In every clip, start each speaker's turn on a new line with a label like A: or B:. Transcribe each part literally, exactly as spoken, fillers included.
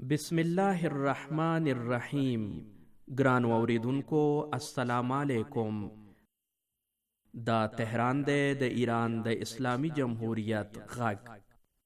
A: بسم الله الرحمن الرحیم. ګران اوریدونکو السلام علیکم. دا تهران دی د ایران د اسلامی جمهوریت غږ.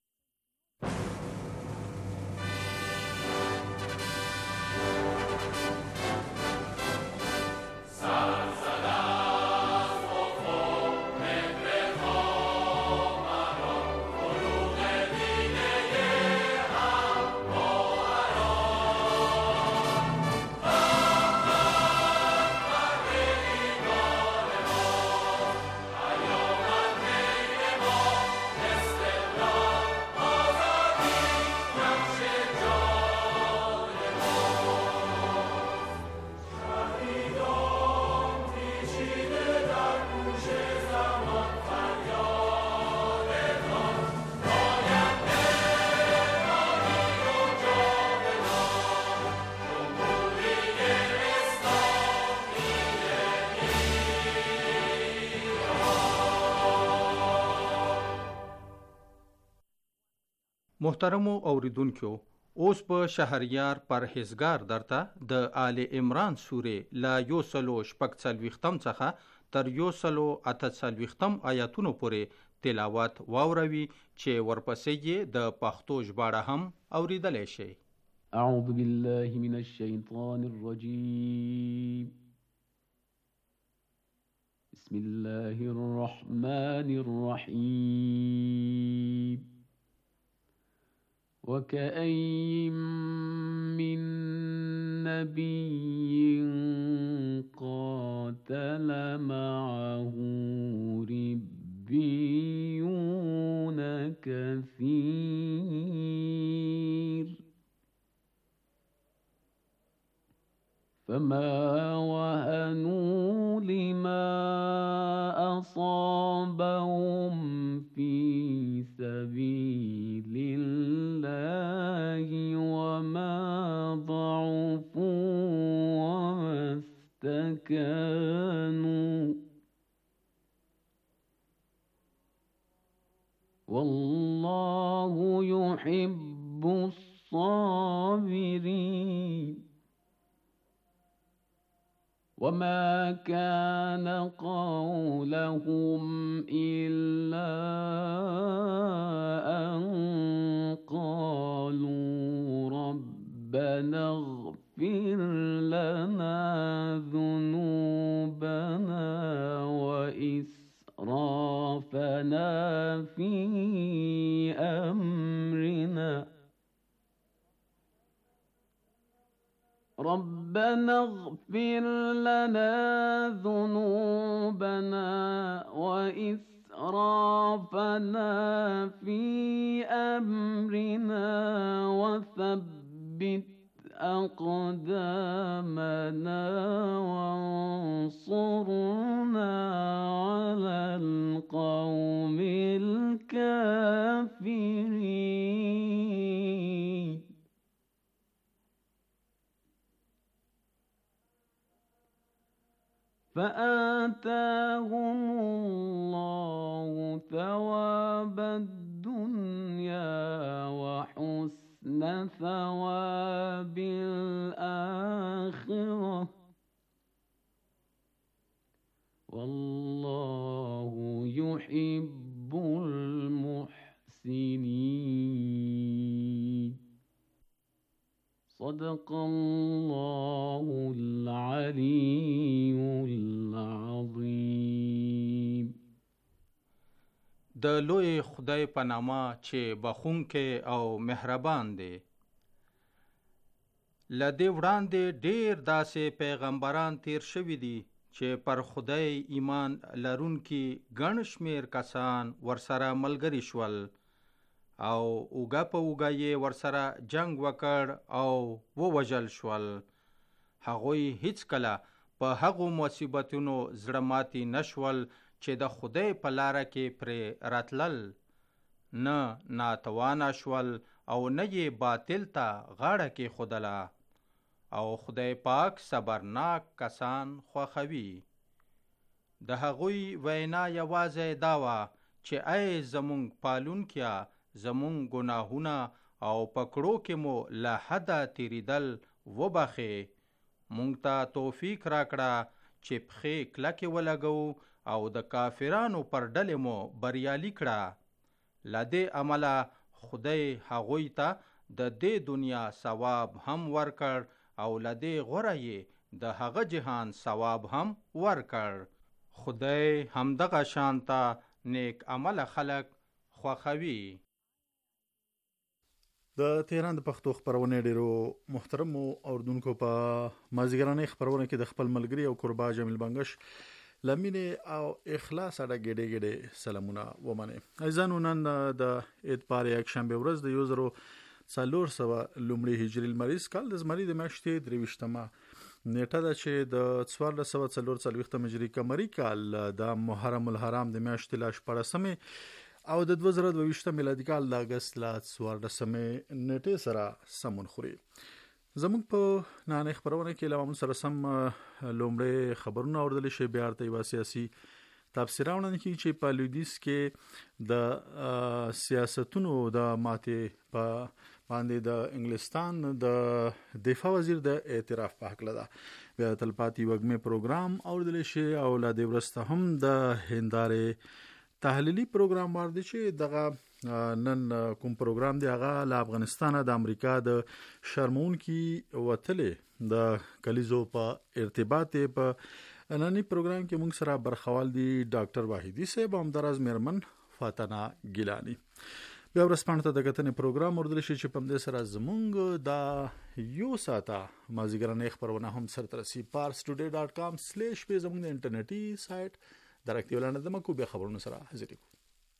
B: محترمو اوریدونکو، اوس په شهریار پرهیزګار درته د آل عمران سورې لا یو سلو شپږ څلوېښتم څخه تر یو سلو اته څلوېښتم آیاتونو پورې تلاوت واوروي چې ورپسې یې د پښتو ژباړه هم اوریدلی شئ.
C: اعوذ بالله من الشیطان الرجیم. بسم الله الرحمن الرحیم. وكأين من نبي قاتل معه ربيون كثير فما وهنوا لما أصابهم في سبيل الله وما ضعفوا وما استكانوا والله يحب الصابرين. وما كان قولهم إلا أن قالوا ربنا اغفر لنا ذنوبنا وإسرافنا في أمرنا ربنا اغفر لنا ذنوبنا وإسرافنا في أمرنا وثبت أقدامنا وانصرنا على القوم الكافرين. فآتاهم الله ثواب الدنيا وحسن ثواب الآخرة والله يحب المحسنين. صدق الله العلي العظيم.
B: د لوی خدای په نامه چې بخښونکی او مهربان دی. له دې وړاندې ډېر داسې پیغمبران تیر شوي دي چې پر خدای ایمان لرونکي ګڼ شمېر کسان ورسره ملګري شول او اوږه په اوږه یې ورسره جنگ وکړ او ووژل شول. هغوی هیڅکله په هغو مصیبتونو زړه ماتي نشول چې د خدای په لاره کې پرې راتلل، نه ناتوانه شول او نه یې باطل ته غاړه کېښودله. او خدای پاک صبرناک کسان خوښوي. د هغوی وینا یوازې دا وه چې ای زمونږ پالونکیه، زمونږ ګناهونه او پکړو کې مو له حده تیریدل وبخې. مونږ ته توفیق راکړه چې پښې کلکې ولګو او د کافرانو پر ډلې مو بریالي کړه. له دې عمله خدای هغوی ته د دې دنیا ثواب هم ورکړ او له دې غوره یې د هغه جهان ثواب هم ورکړ. خدای همدغه شانته نیک عمل خلق خوښوي.
D: د تهران د پښتو خبرونه ډیرو محترمو اوردونکو په مازیګرانه خبرونه کې د خپل ملګری او قربا جمیل بنگش لمینه او اخلاص اړه ګډه ګډه سلامونه ومنه. ایزانو نن د اتبار یک شنبه ورځ د یو زرو څلور سوه لومړي هجري لمریز کال د زمري د میاشتې درویشتمه نیټه ده چې د څوارلس سوه څلور څلوېښتم هجري قمري کال د محرم الحرام د میاشتې لا شپاړسمې او د دوه زره دوه ویشتم میلادي کال د اګست لا څوارلسمې نیټې سره سمون خوري. زموږ په نانې خبرونه کې له موږ سره سم لومړی خبرونه اوریدل شي، بیا ورته یوه سیاسي تفسیر وړاندې کیږي چې په لویدیځ کې د سیاستونو د ماتې په باندې د انګلستان د دفاع وزیر د اعتراف په حق لده. بیا تلپاتې وګمې پروګرام اوریدل شي او لا د ورسته هم د هندارې تحلیلی پروګرام باندې چې دغه نن کوم پروګرام دی هغه له افغانستان د امریکا د شرمون کی وتلې د کلیزو په ارتباط په نننی پروګرام کې موږ سره برخوال دي ډاکټر واحدی صاحب هم دراز میرمن فاطمه ګیلانی. بیا ورسپانته د کتنې پروګرام اوردل شي چې په دې سره زمونږ د یو ساته مازیګرانه خبرونه هم سره ترسي پارس ټوډے ډاټ کام سلیش په زمونږ د انټرنیټي سایت درکتی ولانه د مکو بیا خبرونه سره حاضر یو.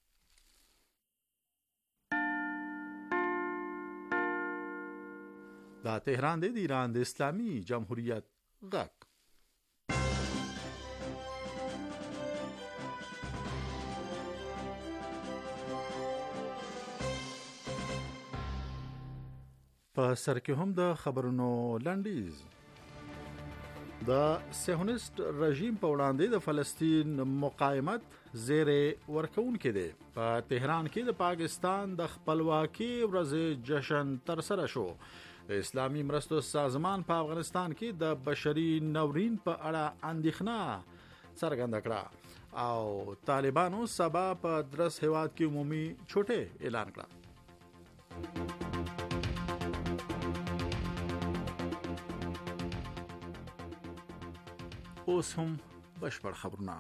D: دا تهران دی د ایران د اسلامي جمهوریت غږ. په سر کې هم د خبرونو لنډیز. د صهیونیست رژیم په وړاندې د فلسطین مقاومت زیره ورکون کې دی. په تهران کې د پاکستان د خپلواکۍ ورځ جشن تر سره شو. د اسلامي مرستو سازمان په افغانستان کې د بشري ناورین په اړه اندېښنه څرګنده کړه او طالبانو سبا په درس هیواد کې عمومي چھوټه اعلان کړه. اوس هم بشپړ خبرونه.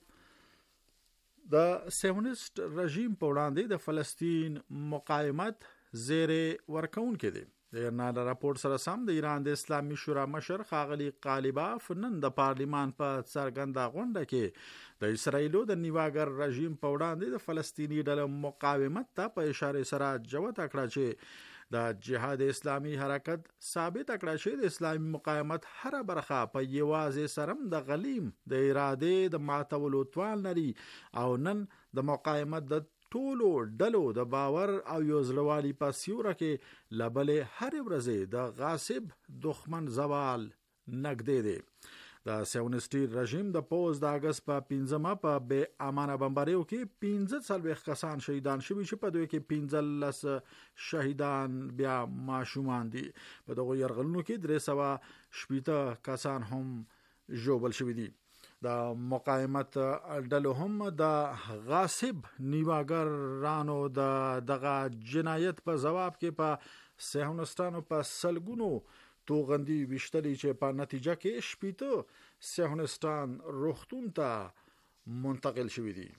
D: د صهیونیست رژیم په وړاندې د فلسطین مقاومت زیره ورکون کې دی. د ایران راپور سره سم د ایران د اسلامي شورا مشر ښاغلي قالیباف نن د پارلیمان په څرګنده غونډه کې د اسرایلو د نیواګر رژیم په وړاندې د فلسطیني ډلو مقاومت ته په اشاره سره جوته کړه چې د جهاد اسلامي حرکت ثابت کړه چې د اسلامي مقاومت هر برخه په یوازې سرم د غلیم د اراده د ماتولو توان لري او نن د مقاومت د ټولو ډلو د باور او یوځلوالي په سیوره کې لبلې هر ورځې د غاصب دښمن زوال نګدې دی. د صهیونیستي رژیم د پوز د اگست په پنځمه په بې امانه بمباریو کې پنځه څلوېښت کسان شهیدان شوي چې په دوی کې پنځلس شهیدان بیا ماشومان دي. په دغو یرغلونو کې درې سوه شپېته کسان هم ژوبل شوي دي. د مقاومت ډلو هم د غاصب نیواګرانو د دغه جنایت په ځواب کې په صهیونیستانو په سلګونو توغندي وشتلی چې په نتیجه کې شپېته صهیونیستان روغتون ته منتقل شوي دي.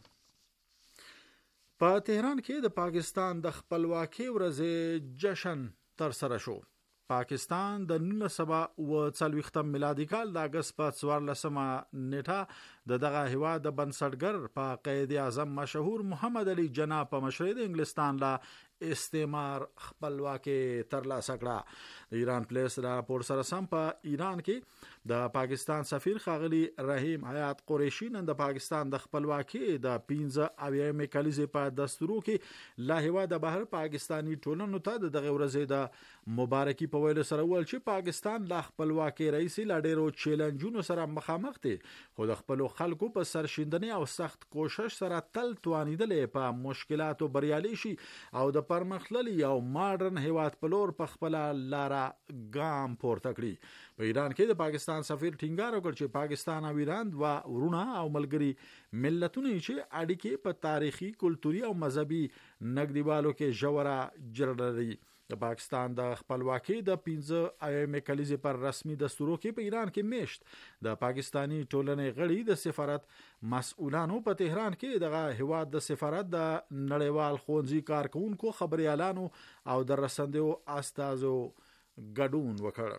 D: په تهران کې د پاکستان د خپلواکۍ ورځ جشن تر سره شو. پاکستان د نولس سوه اوه څلوېښتم میلادي کال د اګست په څوارلسمه نیټه د دغه هیواد د بنسټګر په قائد اعظم مشهور محمد علي جناح په مشرۍ د انګلستان له استعمار خپلواکي ترلاسه کړه. د ایران پولیس راپور سره سم په ایران کې د پاکستان سفیر ښاغلي رحیم حیات قریشي نن د پاکستان د خپلواکي د پنځه اویایم کلیزې په دستورو کې له هیواده بهر پاکستانی ټولنو ته دغه ورځې د مبارکي په ویلو سره ول چې پاکستان له خپلواکي رئیس لا ډیرو چیلنجونو سره مخامخ دی خو د خپل خلکو په سرشیندنې او سخت کوشش سره تل توانیدل په مشکلاتو بریالي شي او د پرمختللي او ماډرن هیواد په لور په خپل لاره ګام پورته کړي. په ایران کې د پاکستان سفیر ټینګار وکړ چې پاکستان او ایران دوا ورونه او ملګري ملتونه چې اړیکې په تاریخي، کلتوري او مذهبي نږدېوالو کې ژوره جړه لري. د پاکستان د خپلواکۍ د پنځه اویمې کلیزې پر رسمي دستورو کې په ایران کې میشت د پاکستانی ټولنې غړي د سفارت مسؤلانو په تهران کې دغه هیواد د سفارت د نړیوال ښوونځي کارکونکو، خبريالانو او د رسنیو استازو ګډون وکړ.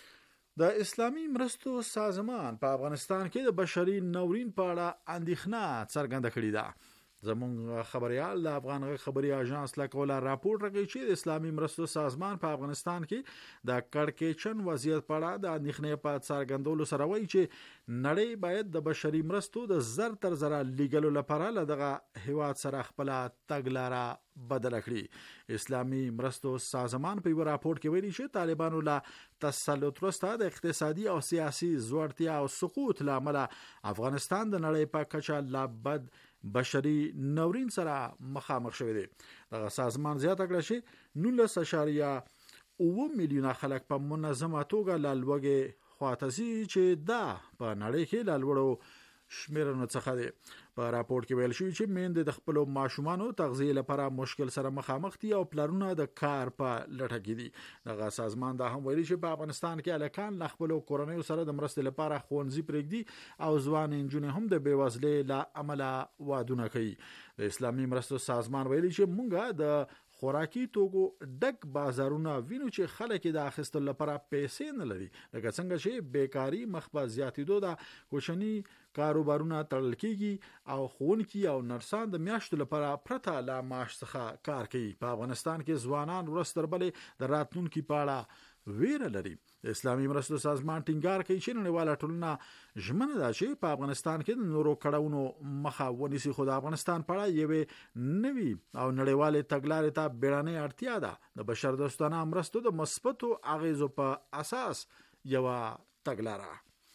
D: د اسلامي مرستو سازمان په افغانستان کې د بشري ناورین په اړه اندېښنه څرګنده کړې ده. زمونږ خبريال د افغان خبري اژانس لکولا راپور راکوي چې د اسلامي مرستو سازمان په افغانستان کې د کړکېچن وضعیت په اړه د اندېښنې په څرګندولو سره وایي چې نړۍ باید د بشري مرستو د زر تر زره لیږلو لپاره له دغه هیواد سره خپل تګلاره بدل کړي. اسلامي مرستو سازمان په یو راپور کې ویلي چې طالبانو له تسلط وروسته د اقتصادي او سیاسي ځوړتیا او سقوط لامل افغانستان د نړۍ په کچه لا بد بشري ناورین سره مخامخ شوی دی. دغه سازمان زیاته کړه چې نولس اعشاریه اوه میلیونه خلک په منظمه توګه له لوږې خواته ځي چې دا په نړۍ کې له لوړو شمیرنو څخه دی. په راپور کې ویل شوی چې میندې د خپل ماشومانو تغذیه لپاره مشکل سره مخامخ دي او پلانونه د کار په لټه کې دي. دغه سازمان دا هم ویلي چې په افغانستان کې الکان له خپل کورنیو سره د مرستې لپاره ښوونځي پرېږدي او ځوان انجونې هم د بیوزلۍ له امله وادونه کوي. د اسلامي مرستو سازمان ویلي چې مونږه د خوراکي توکو ډک بازارونه وینو چې خلک د اخیستلو لپاره پیسې نه لري، لکه څنګه چې بیکاری مخ په زیاتېدو ده، کوچني کاروبارونه تړل کیږي او ښوونکي او نرسان د میاشتو لپاره پرته له معاش څخه کار کوي. په افغانستان کې ځوانان ورځ تر بلې د راتلونکي په اړه ویره لري. د اسلامي مرستو سازمان ټینګار کوي چې نړیواله ټولنه ژمنه ده چې په افغانستان کې د نورو کړهونو مخه ونیسي، خو د افغانستان په اړه یوې نوي او نړیوالې تګلارې ته بیړنۍ اړتیا ده. د بشر دوستانه مرستو د مثبتو اغیزو په اساس یوه تګلاره.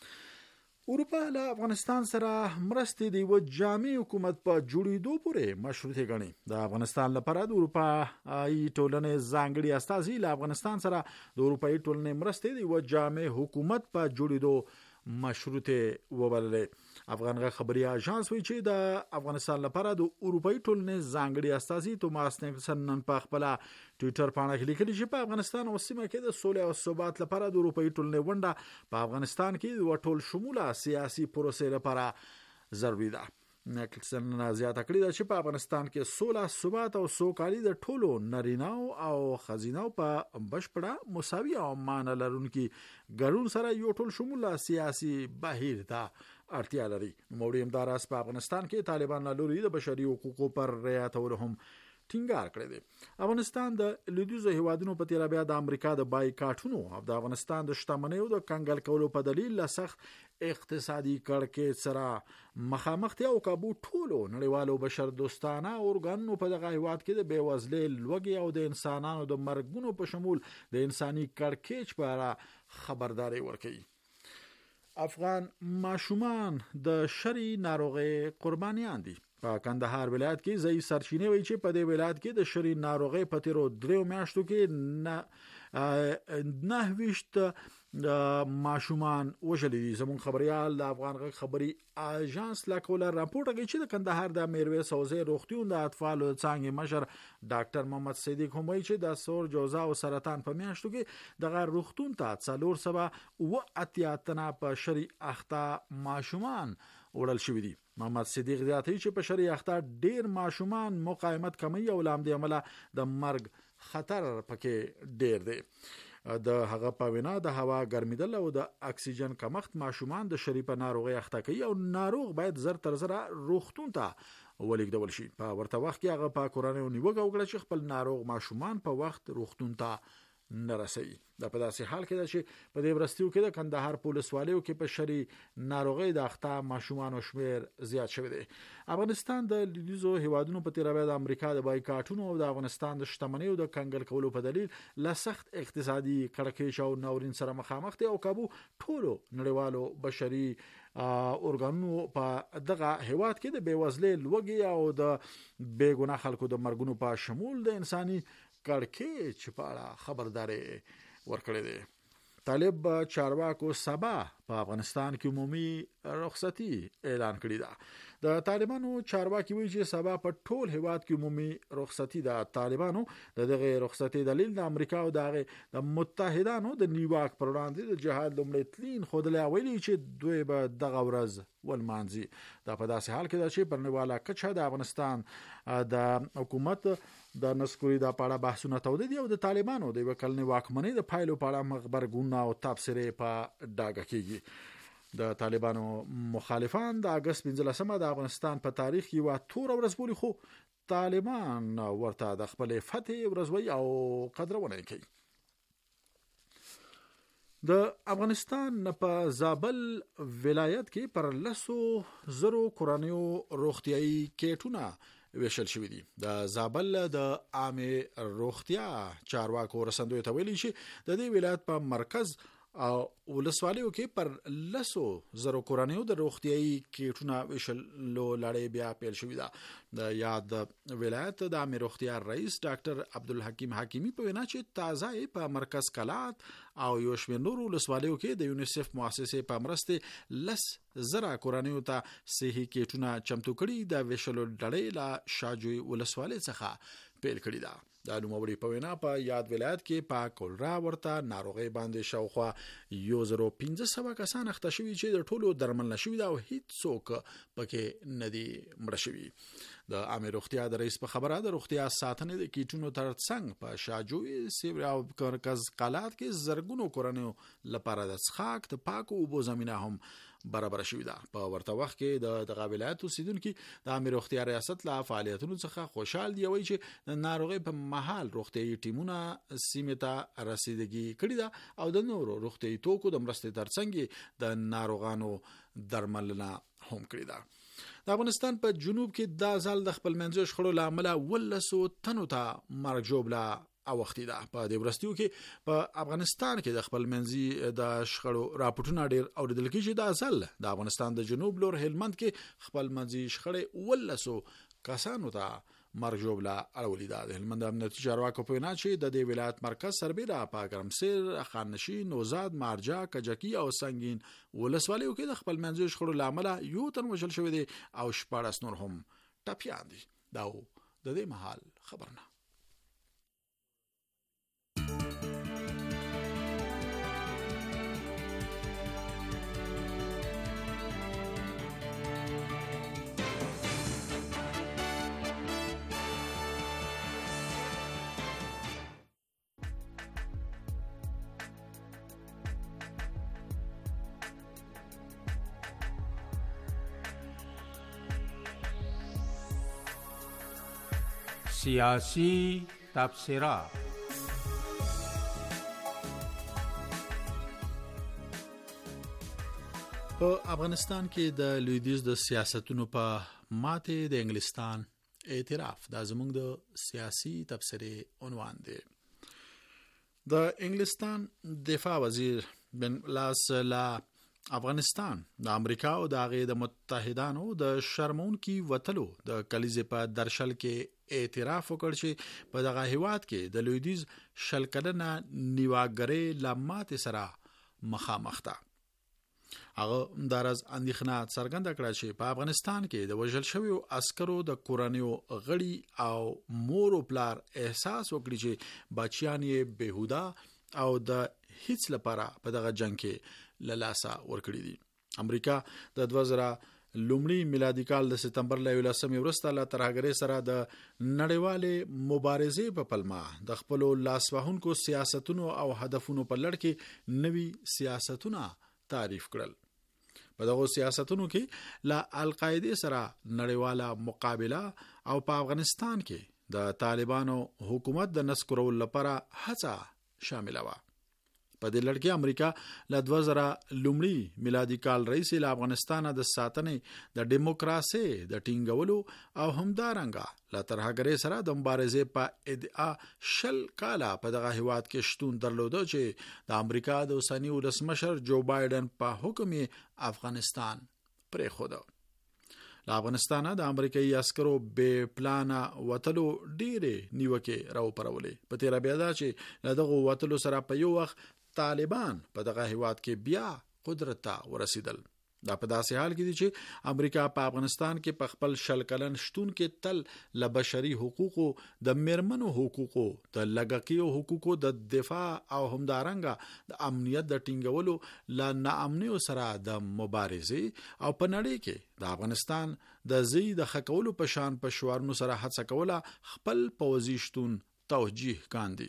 D: اروپا له افغانستان سره مرستې د یو جامع حکومت په جوړېدو پورې مشروطه ګڼي. د افغانستان لپاره د اروپایي ټولنې ځانګړي استازي له افغانستان سره د اروپایي ټولنې مرستې د یو جامع حکومت په جوړېدو مشروطه وبللې. افغان خبري اژانس وایي چې د افغانستان لپاره د اروپایي ټولنې ځانګړي استازي توماس نیکلسن نن په خپل ټوئیټر باندې لیکلي چې په افغانستان او سیمه کې د سولې او ثبات لپاره د اروپایي ټولنې ونډه په افغانستان کې د ټول شموله سیاسي پروسې لپاره ضروري ده. نیکلسن زیاته کړې ده چې په افغانستان کې سوله، ثبات او سوکالي د ټولو نارینه‌و او ښځینه‌و په بشپړه مساوي او معنی لرونکي ګډون سره یو ټول شموله سیاسي بهیر ته اړتیا لري. نوموړي همداراز په افغانستان کې طالبان له لوري د بشري حقوقو پر رعایتولو هم ټینګار کړی دی. افغانستان د لویدیځو هیوادونو په تیر بیا د امریکا د بایکاټونو او د افغانستان د شتمنیو د کنګل کولو په دلیل له سخت اقتصادي کړکېچ سره مخامخ دي او کابو ټولو نړیوالو بشر دوستانه اورګانونو په دغه هیواد کې د بیوزلۍ، لوږې او د انسانانو د مرګونو په شمول د انساني کړکېچ په اړه خبرداري ورکوي. افغان ماشومان د شري ناروغي قربانیان دي. په کندهار ولایت کې ځای سرچینې وایي چې په دې ولایت کې د شري ناروغي په تیرو دریو میاشتو کې نه نه ویشت ماشومان وژلي دي. زموږ خبريال د افغان خبري اژانس لکولا راپور کوي چې د کندهار د میرویس حوزې روغتون د اطفالو څنګه مشر ډاکټر محمد صدیق هم وایي چې د سور جوزا او سرطان په میاشتو کې د روغتون ته څلور سبا و اتیا تنه په شري اخته ماشومان وړل شوی دي. محمد صدیق زیاتوي چې په شري اخته ډیر ماشومان مقاومت کمی او لامل عمله د مرګ خطر پکې ډیر دی. د هغه په وینا د هوا ګرمیدل او د اکسیجن کمښت ماشومان د شری په ناروغي اخته کوي او ناروغ باید زر تر زر روغتون ته ولېږدول شي. په ورته وخت کې هغه په کورنۍ نیوګه وکړه چې خپل ناروغ ماشومان په وخت روغتون ته نه رسوي. د په داسې حال کې ده چې په دې ورستیو کې د کندهار پولیس والیو کې په شری ناروغي د اخته ماشومان شمیر زیات شوی دی. افغانستان د لیدزو هیوادونو په تیره د امریکا د بایکاټونو او د افغانستان د شتمنیو د کنګل کولو په دلیل له سخت اقتصادي کړکېچ او ناورین سره مخامخ دي او کابو ټولو نړیوالو بشري اورګانونو په دغه هیواد کې د بیوزلۍ لوګي او د بیګناه خلکو د مرګونو په شمول د انساني کړکېچ په اړه خبرداري ورکړې ده. طالب چارواکو سبا په افغانستان کې عمومي رخصتي اعلان کړې ده. د طالبانو چارواکي وایي چې سبا په ټول هیواد کې عمومي رخصتي ده. طالبانو د دغه رخصتي دلیل د امریکا او د متحدانو د نیواک پر وړاندې د جهاد لومړی تلین خودله ویلي چې دوی به دغه ورځ ولمانځي. دا په داسې حال کې ده چې پر نړیواله کچه د افغانستان د حکومت د نسکوري د پاړه بحثونه تودې دي او د طالبانو د وکلنې واکمنۍ د پایلو پاړه مخبرګونه او تبصره په ډاګه کیږي. د طالبانو مخالفان د اگست پنځلسمه د افغانستان په تاریخ یو تور ورځ بولي، خو طالبان ورته د خپل فتح ورځوي او قدرونه کوي. د افغانستان په زابل ولایت کې پر لسو زرو کورنیو روغتيایي کیټونه ویشل شوې دي. د زابل د عامه روغتیا چارواکو رسندوی ته ویلي چې د دې ولایت په مرکز او ولسوالیو کې پر لسو زرو کورنیو د روغتيایي کیټونه ویشلو لړۍ بیا پیل شوې ده. د یاد ولایت د عامه روغتیا رئیس ډاکټر عبدالحکیم حکیمی په وینا چې تازه په مرکز کلات او یو شمېر نور ولسوالیو کې د یونیسف مؤسسې په مرسته لس زره کورنیو ته صحي کیټونه چمتو کړي. د ویشلو لړۍ له شاجوی ولسوالۍ څخه پیل کړي ده. د نوموړي په وینا په یاد ولایت کې په کولرا ورته ناروغي باندې شاوخوا یو زرو پنځه سوه کسان اخته شوي چې د ټولو درمل نشوي او هیڅ څوک پکې ندي مړ شوي. د عامه روغتیا د رئیس په خبره د روغتیا ساتنې د کیټونو ترڅنګ په شاجوی سیور او مرکز قلات کې زرګونو کورنیو لپاره د څښاک د پاکو اوبو زمينه هم برابر شوې ده. په ورته وخت کې د دغه ولایت اوسیدونکو د عامه روغتیا ریاست له فعالیتونو څخه خوشحال دي، وایي چې د ناروغي په محل روغتيایي ټیمونه سیمه ته رسیدګي کړې ده او د نورو روغتيایي توکو د مرستې ترڅنګ د ناروغانو درملنه هم کړې ده. د افغانستان په جنوب کې د ځل د خپل منځي شخړو لامل ولسو تنو ته مرګ جوړه او وختي ده. په دې ورستیو کې په افغانستان کې د خپل منځي د شخړو راپورټونه ډېر اوریدل کېږي. د ځل د افغانستان د جنوب لور هلمند کې خپل منځي شخړې ولسو کسانو ته مرګ جوړه اړولې ده. د هلمند امنیتي چارواکو په وینا چې د دې ولایت مرکز سربېره په ګرمسیر، خانشین، نوزاد، مارجا، کجکی او سنگین ولسوالیو کې د خپل منځي شخړو لامل یو تن وشل شوی دی او شپاړس نور هم ټپیان دي. دا د دې محل خبرونه.
B: سیاسی تبصره.
D: په افغانستان کې د لویدیځ د سیاستونو په ماته د انګلستان اعتراف د زموږ د سیاسي تبصره عنوان دی. د انګلستان دفاع وزیر بن لاس لا افغانستان د امریکا او د هغه د متحدانو د شرمون کی وتلو د کلیزې په درشل کې اعتراف وکړ چې په دغه هیواد کې د لویدیځ شل کلنه نیواګرې لامات سره مخامخ ده. هغه دراز اندېښنه څرګنده کړه چې په افغانستان کې د وژل شویو عسکرو د کورنیو غړي او مور او پلار احساس وکړي چې بچیان یې بهوده او د هیڅ لپاره په دغه جنگ کې للاسا ورکړي دي. امریکا د دوه زره لومړی میلادي کال د سپتمبر له یولسمې وروسته له ترهګرۍ سره د نړیوالې مبارزې په پلمه د خپل لاسوهونکو سیاستونو او هدفونو په لړ کې نوي سیاستونه تعریف کړل. په دغه سیاستونو کې لا القاعده سره نړیواله مقابله او په افغانستان کې د طالبانو حکومت د نسکورولو لپاره هڅه شامل و. په دې لړ کې امریکا له دوه زره لومړي میلادي کال راهیسې له افغانستان د ساتنې د دیموکراسي د ټینګولو او همدارنګه له ترهګرۍ سره د مبارزې په ادعا شل کاله په دغه هیواد کې شتون درلوده چې د امریکا د اوسني ولسمشر جو بایدن په حکم افغانستان پرېښوده. له افغانستانه د امریکایي عسکرو بې پلانه وتلو ډېرې نیوکې راوپارولې. په تېره بیا دا چې له دغو وتلو سره په یو وخت طالبان په دغه هیواد کې بیا قدرت ته ورسېدل. دا په داسې حال کې دي چې امریکا په افغانستان کې په خپل شل کلن شتون کې تل له بشري حقوقو، د میرمنو حقوقو، د لږکیو حقوقو د دفاع او همدارنګه د امنیت د ټینګولو له ناامنیو سره د مبارزې او په نړۍ کې د افغانستان د ځای د ښه کولو په شان په شعارونو سره هڅه کوله خپل پوځي شتون توجیه کاندي.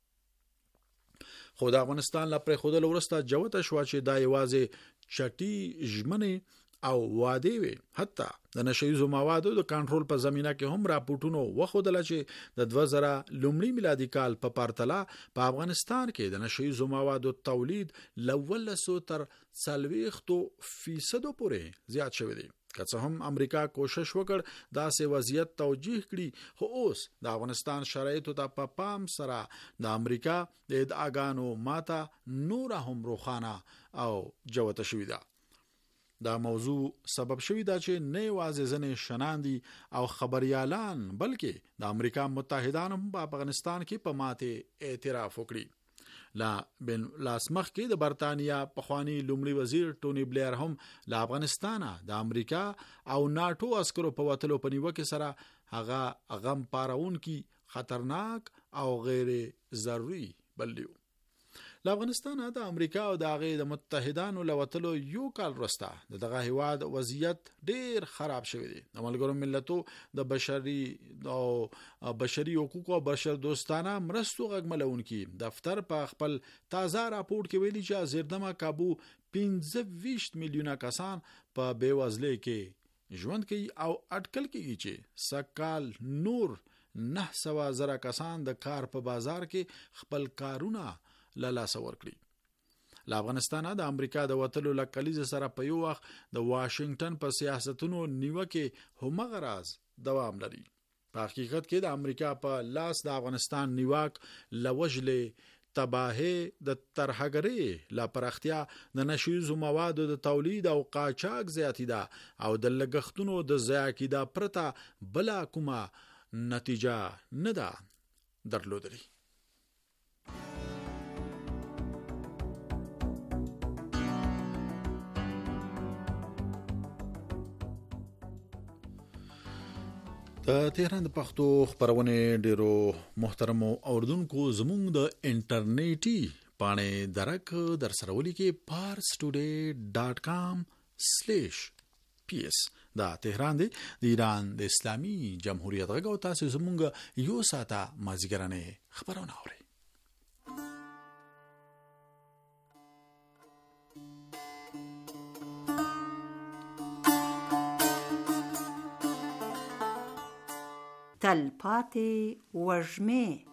D: خو د افغانستان له پرېښودلو وروسته جوته شوه چې دا یوازې چټي ژمنې او وعدې وي. حتی د نشهیزو موادو د کنټرول په زمینه کې هم راپورټونو وښودله چې د دوه زره لومړي میلادي کال په پرتله په افغانستان کې د نشهیزو موادو تولید له ولسو تر څلوېښتو فیصدو پورې زیات شوی دی. که څه هم امریکا کوشش وکړ داسې وضعیت توجیه کړي، خو اوس د افغانستان شرایطو ته په پام سره د امریکا د ادعاګانو ماته نوره هم روښانه او جوته شوې ده. دا موضوع سبب شوی دا چې نه یوازې ځینې شنان دي او خبریالان، بلکې د امریکا متحدان هم په افغانستان کې په ماتې اعتراف وکړي. لا بن لاسمخ کې د برتانیا پخوانی لومړي وزیر ټونی بلیر هم له افغانستانه د امریکا او ناتو عسکرو په وتلو په نیوکه سره هغه غم پارون کی خطرناک او غیر ضروري بللیو. له افغانستانه د امریکا او د هغې د متحدانو له وتلو یو کال وروسته دغه هیواد وضعیت ډیر خراب شوی دی. د ملګرو ملتو د بشري او بشري حقوقو او بشر دوستانه مرستو غږملونکي دفتر په خپل تازه راپورټ کې ویلي چې زیردمه کابو پنځه ویشت میلیونه کسان په بېوزلۍ کې ژوند کوي او اټکل کېږي چې سږکال نور نه سوه زره کسان د کار په بازار کې خپل کارونه له لاسه ورکړي. له افغانستانه د امریکا د وتلو له کلیزې سره په یو وخت د واشنگټن په سیاستونو نیوکې همغه راز دوام لري. په حقیقت کې د امریکا په لاس د افغانستان نیواک له وژلې تباهي د ترهګرۍ لا پراختیا د نشیزو موادو د تولید او قاچاق زیاتیدا او د لګښتونو د ضایع کیدا پرته بلا کومه نتیجه نه ده درلودلې. د تهران د پښتو خبرونه ډیرو محترمو اوردونکو زموږ د انټرنیټي پاڼې درک در سره ولیکي پارس ټوډے ډاٹ کام سلیش پی ایس. دا تهران دی د ایران د اسلامي جمهوریت غږ او تاسو زموږ یو ساعته مازیګرانه خبرونه اورئ.
E: تلپاتې وږمې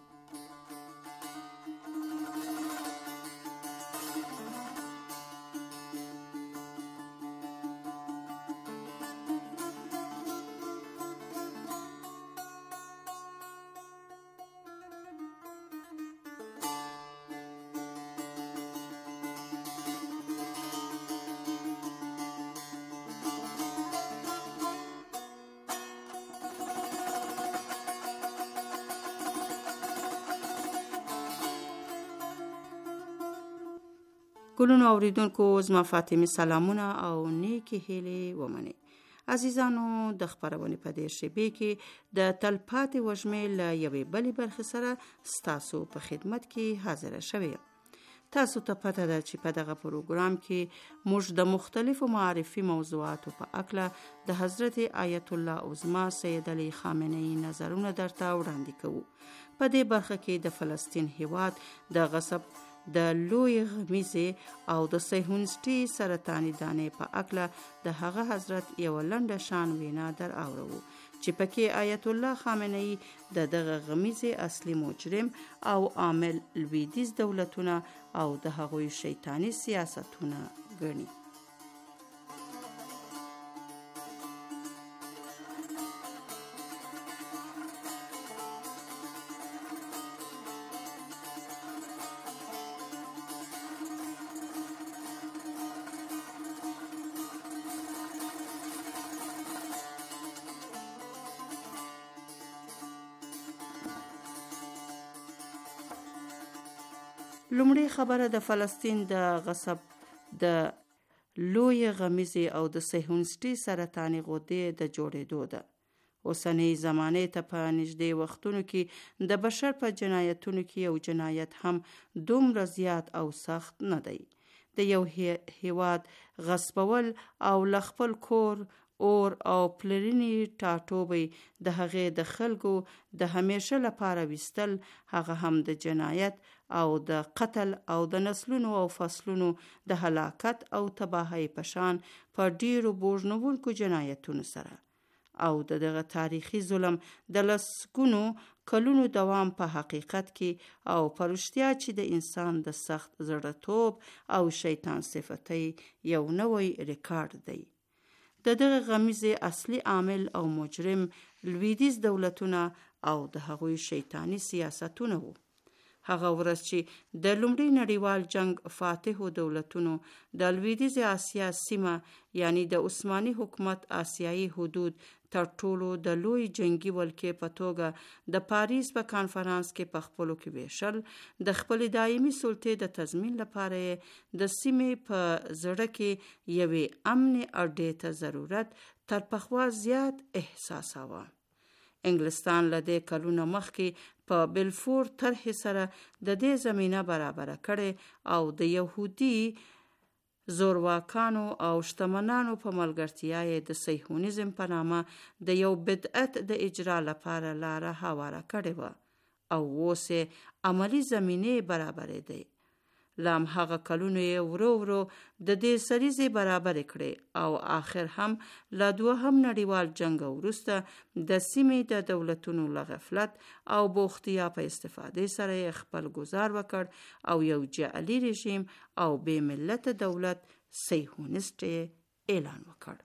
E: ګلونو اوریدونکو زما فاطمه سلامونه او نیکی هیلې ومنئ. عزیزانو د خبرونې په دې شیبې کې د تلپاتې وږمې له یوې بلې برخې سره ستاسو په خدمت کې حاضره شوې. تاسو ته پته ده چې په دغه پروګرام کې موږ د مختلفو معرفي موضوعاتو په اړه د حضرت آیت الله عظما سید علی خامنه‌ای نظرونه درته وړاندې کوو. په دې برخه کې د فلسطین هیواد د غصب د لوی غمیزې او د صهیونیستي سرطاني دانې په اړه د هغه حضرت یو لنډه شان وینا در اورو چې پکې آیت الله خامنه‌ای د دغه غمیزې اصلي مجرم او عامل لویدیز دولتونه او د هغوی شیطانی سیاستونه ګڼي. لومړی خبره د فلسطین د غصب د لوی غمیزې او د صهیونیستي سرطاني غدې د جوړېدو ده. اوسنۍ زمانې ته په نږدې وختونو کې د بشر په جنایتونو کې یو جنایت هم دومره زیات او سخت نه دی. د یو هیواد غصبول او ل خپل کور اور او پلرینی ټاټوبې د هغې د خلکو د همیشه لپاره وستل، هغه هم د جنایت او د قتل او د نسلونو او فصلونو د هلاکت او تباهی پشان په ډیرو بوژنونکو جنایتونو سره او د دغه تاریخي ظلم د لسګونو کلونو دوام په حقیقت کې او پرشتیا چې د انسان د سخت زړه‌توب او شیطان صفتي یو نوی ریکارډ دی. د دغه غمیزې اصلي عامل او مجرم لویدیز دولتونه او د هغوی شیطانی سیاستونه وو. هغه ورځ چې د لومړي نړیوال جنگ فاتحو دولتونو د لویدیز آسیا سیمه یعنی د عثماني حکومت آسیایي حدود تر ټولو د لوی جنگي ولکې په توګه د پاریس په کانفرانس کې په خپلو کې ویشل، د خپل دایمي سلطې د تضمین لپاره د سیمې په زړه کې یوې امن اډې ته ضرورت تر پخوا زیات احساساوه. انګلستان له دې کلونو مخکې په بلفور طرح سره د دې زمینه برابره کړې او د یهودي زورواکانو او شتمنانو په ملګرتیا یې د صهیونیزم په نامه د یو بدعت د اجرا لپاره لاره هواره کړې وه او اوس عملی زمینه برابرې دی. لام هغه کلونو یې ورو ورو د دې سریزې برابر کړي او آخر هم له دوهم نړیوال جنگ وروسته د سیمې د دولتونو له غفلت او بوختیا په استفادې سره خپل گزار وکړ او یو جعلي رژیم او بې ملت دولت صهیونیست اعلان وکړ.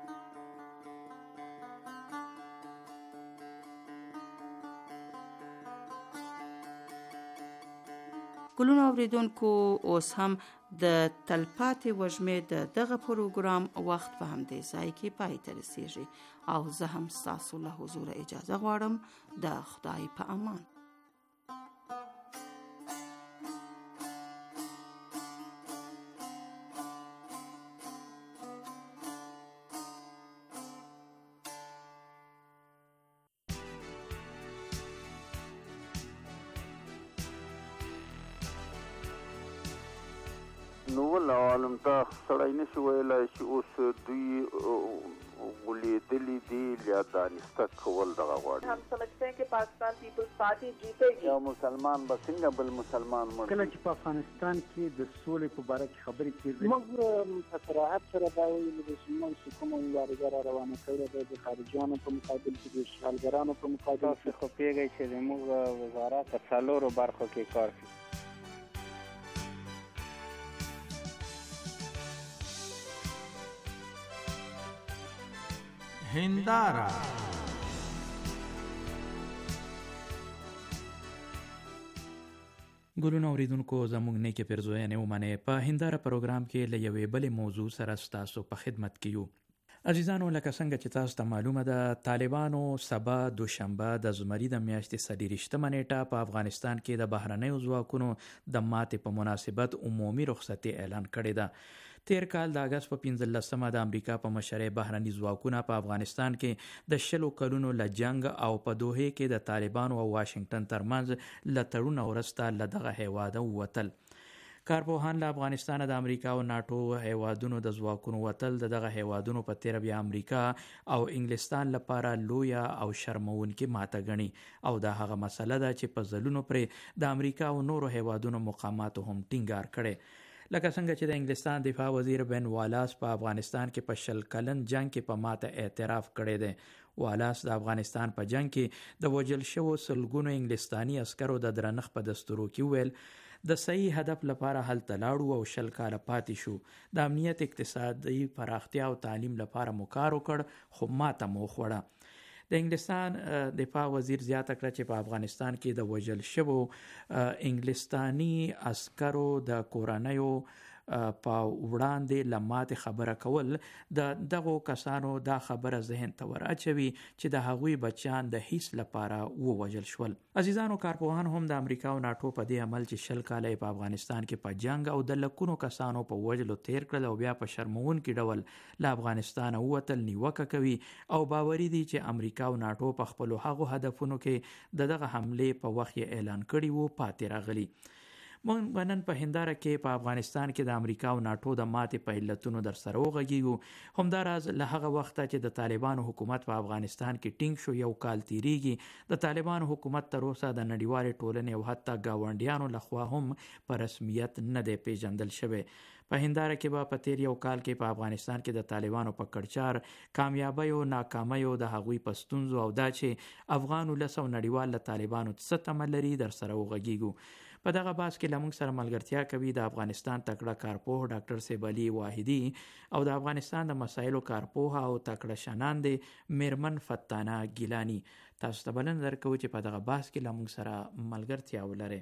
E: ګلونو اوریدونکو، اوس هم د تلپاتې وژمې د دغه پروګرام وخت په همدې ځای کې پای ته رسیږي او زه هم ستاسو له حضور اجازه غواړم. د خدای په امان.
F: نو ول عالم ته سړی نشي ویلی چې اوس دوی ولیدلي دي یا دانسته کول دغه غواړي.
G: हम समझते हैं कि पाकिस्तान पीपल्स पार्टी जीतेगी.
F: یا مسلمان به څنګه بل مسلمان مړ
H: کله چې په افغانستان کې د سولې په باره کې خبرې کېږي،
I: موږ په صراحت سره دا ویلي چې موږ چې کومه مبارزه را روانه کړې ده د خارجیانو په مقابل کې د اشغالګرانو په مقابل کې،
J: خو پیږی چې زموږ وزارت په څلورو برخو کې کار کوي.
B: هنداره
A: ګلونو اوریدونکو، زموږ نیکه پیرزویانې ومنئ. په هنداره پروګرام کې له یوې بلې موضوع سره ستاسو په خدمت کې یو. عزیزانو، لکه څنګه چې تاسو ته معلومه ده، طالبانو سبا دوشنبه د زمري د میاشتې څلېرویشتمه نیټه په افغانستان کې د بهرنیو ځواکونو د ماتې په مناسبت عمومي رخصتي اعلان کړې ده. تیر کال د اګست په پنځلسمه د امریکا په مشرۍ بهرني ځواکونه په افغانستان کې د شلو کلونو له جنگ او په دوحې کې د طالبانو او واشنگټن ترمنځ له تړون وروسته له دغه هیواده ووتل. کارپوهان له افغانستان د امریکا او ناټو هیوادونو د ځواکونو وتل د دغه هیوادونو په تیر بیا امریکا او انګلستان لپاره لویه او شرمونکې ماته ګڼي او دا هغه مسله ده چې په ځلونو پرې د امریکا او نورو هیوادونو مقاماتو هم ټینګار کړي. لکه څنګه چې د انګلستان دفاع وزیر بن والاس په افغانستان کې په شل کلن جنگ کې په ماته اعتراف کړی دی. والاس د افغانستان په جنگ کې د وژل شوو سلګونو انګلستاني عسکرو د درنښت په دستورو کې ویل د صحیح هدف لپاره هلته لاړو او شل کاله پاتې شو. د امنیت، اقتصادي پراختیا او تعلیم لپاره مو کار وکړ، خو ماته مو خوړه. د انګلستان دفاع وزیر زیاته کړه چې په افغانستان کې د وژل شوو انګلستاني عسکرو د کورنیو په وړاندې لمات خبره کول د دغو کسانو دا خبره ذهن ته ور اچوي چې د هغوی بچیان د هیڅ لپاره ووژل شول. عزیزانو، کارپوهان هم د امریکا او ناټو په دې عمل چې شل کاله په افغانستان کې په جنگ او د لکونو کسانو په وژلو تیر کړل او بیا په شرمونکي ډول له افغانستان ووتل نیوکه کوي او باوري دي چې امریکا او ناټو په خپلو هغو هدفونو کې د دغه حملې په وخت یې اعلان کړی وو پاتې راغلي. موږ نن په هنداره کې په افغانستان کې د امریکا او ناټو د ماتې په علتونو در سره وغږیږو. همداراز له هغه وخته چې د طالبانو حکومت په افغانستان کې ټینګ شو یو کال تیریږي. د طالبانو حکومت تر اوسه د نړیوالې ټولنې او حتی ګاونډیانو لخوا هم په رسمیت نه دی پیژندل شوی. په هنداره کې به په تیر یو کال کې په افغانستان کې د طالبانو په کړچار کامیابی او ناکامۍ د هغوی په ستونزو او دا چې افغان ولس او نړیوال له طالبانو څه تمه لري در سره وغږیږو. په دغه بحث کې له موږ سره ملګرتیا کوي د افغانستان تکړه کارپوه ډاکټر صیب علي واحدي او د افغانستان د مسایلو کارپوه او تکړه شناندې میرمن فتانه ګیلانی. تاسو ته بلنه درکوو چې په دغه بحث کې له موږ سره ملګرتیا ولرئ.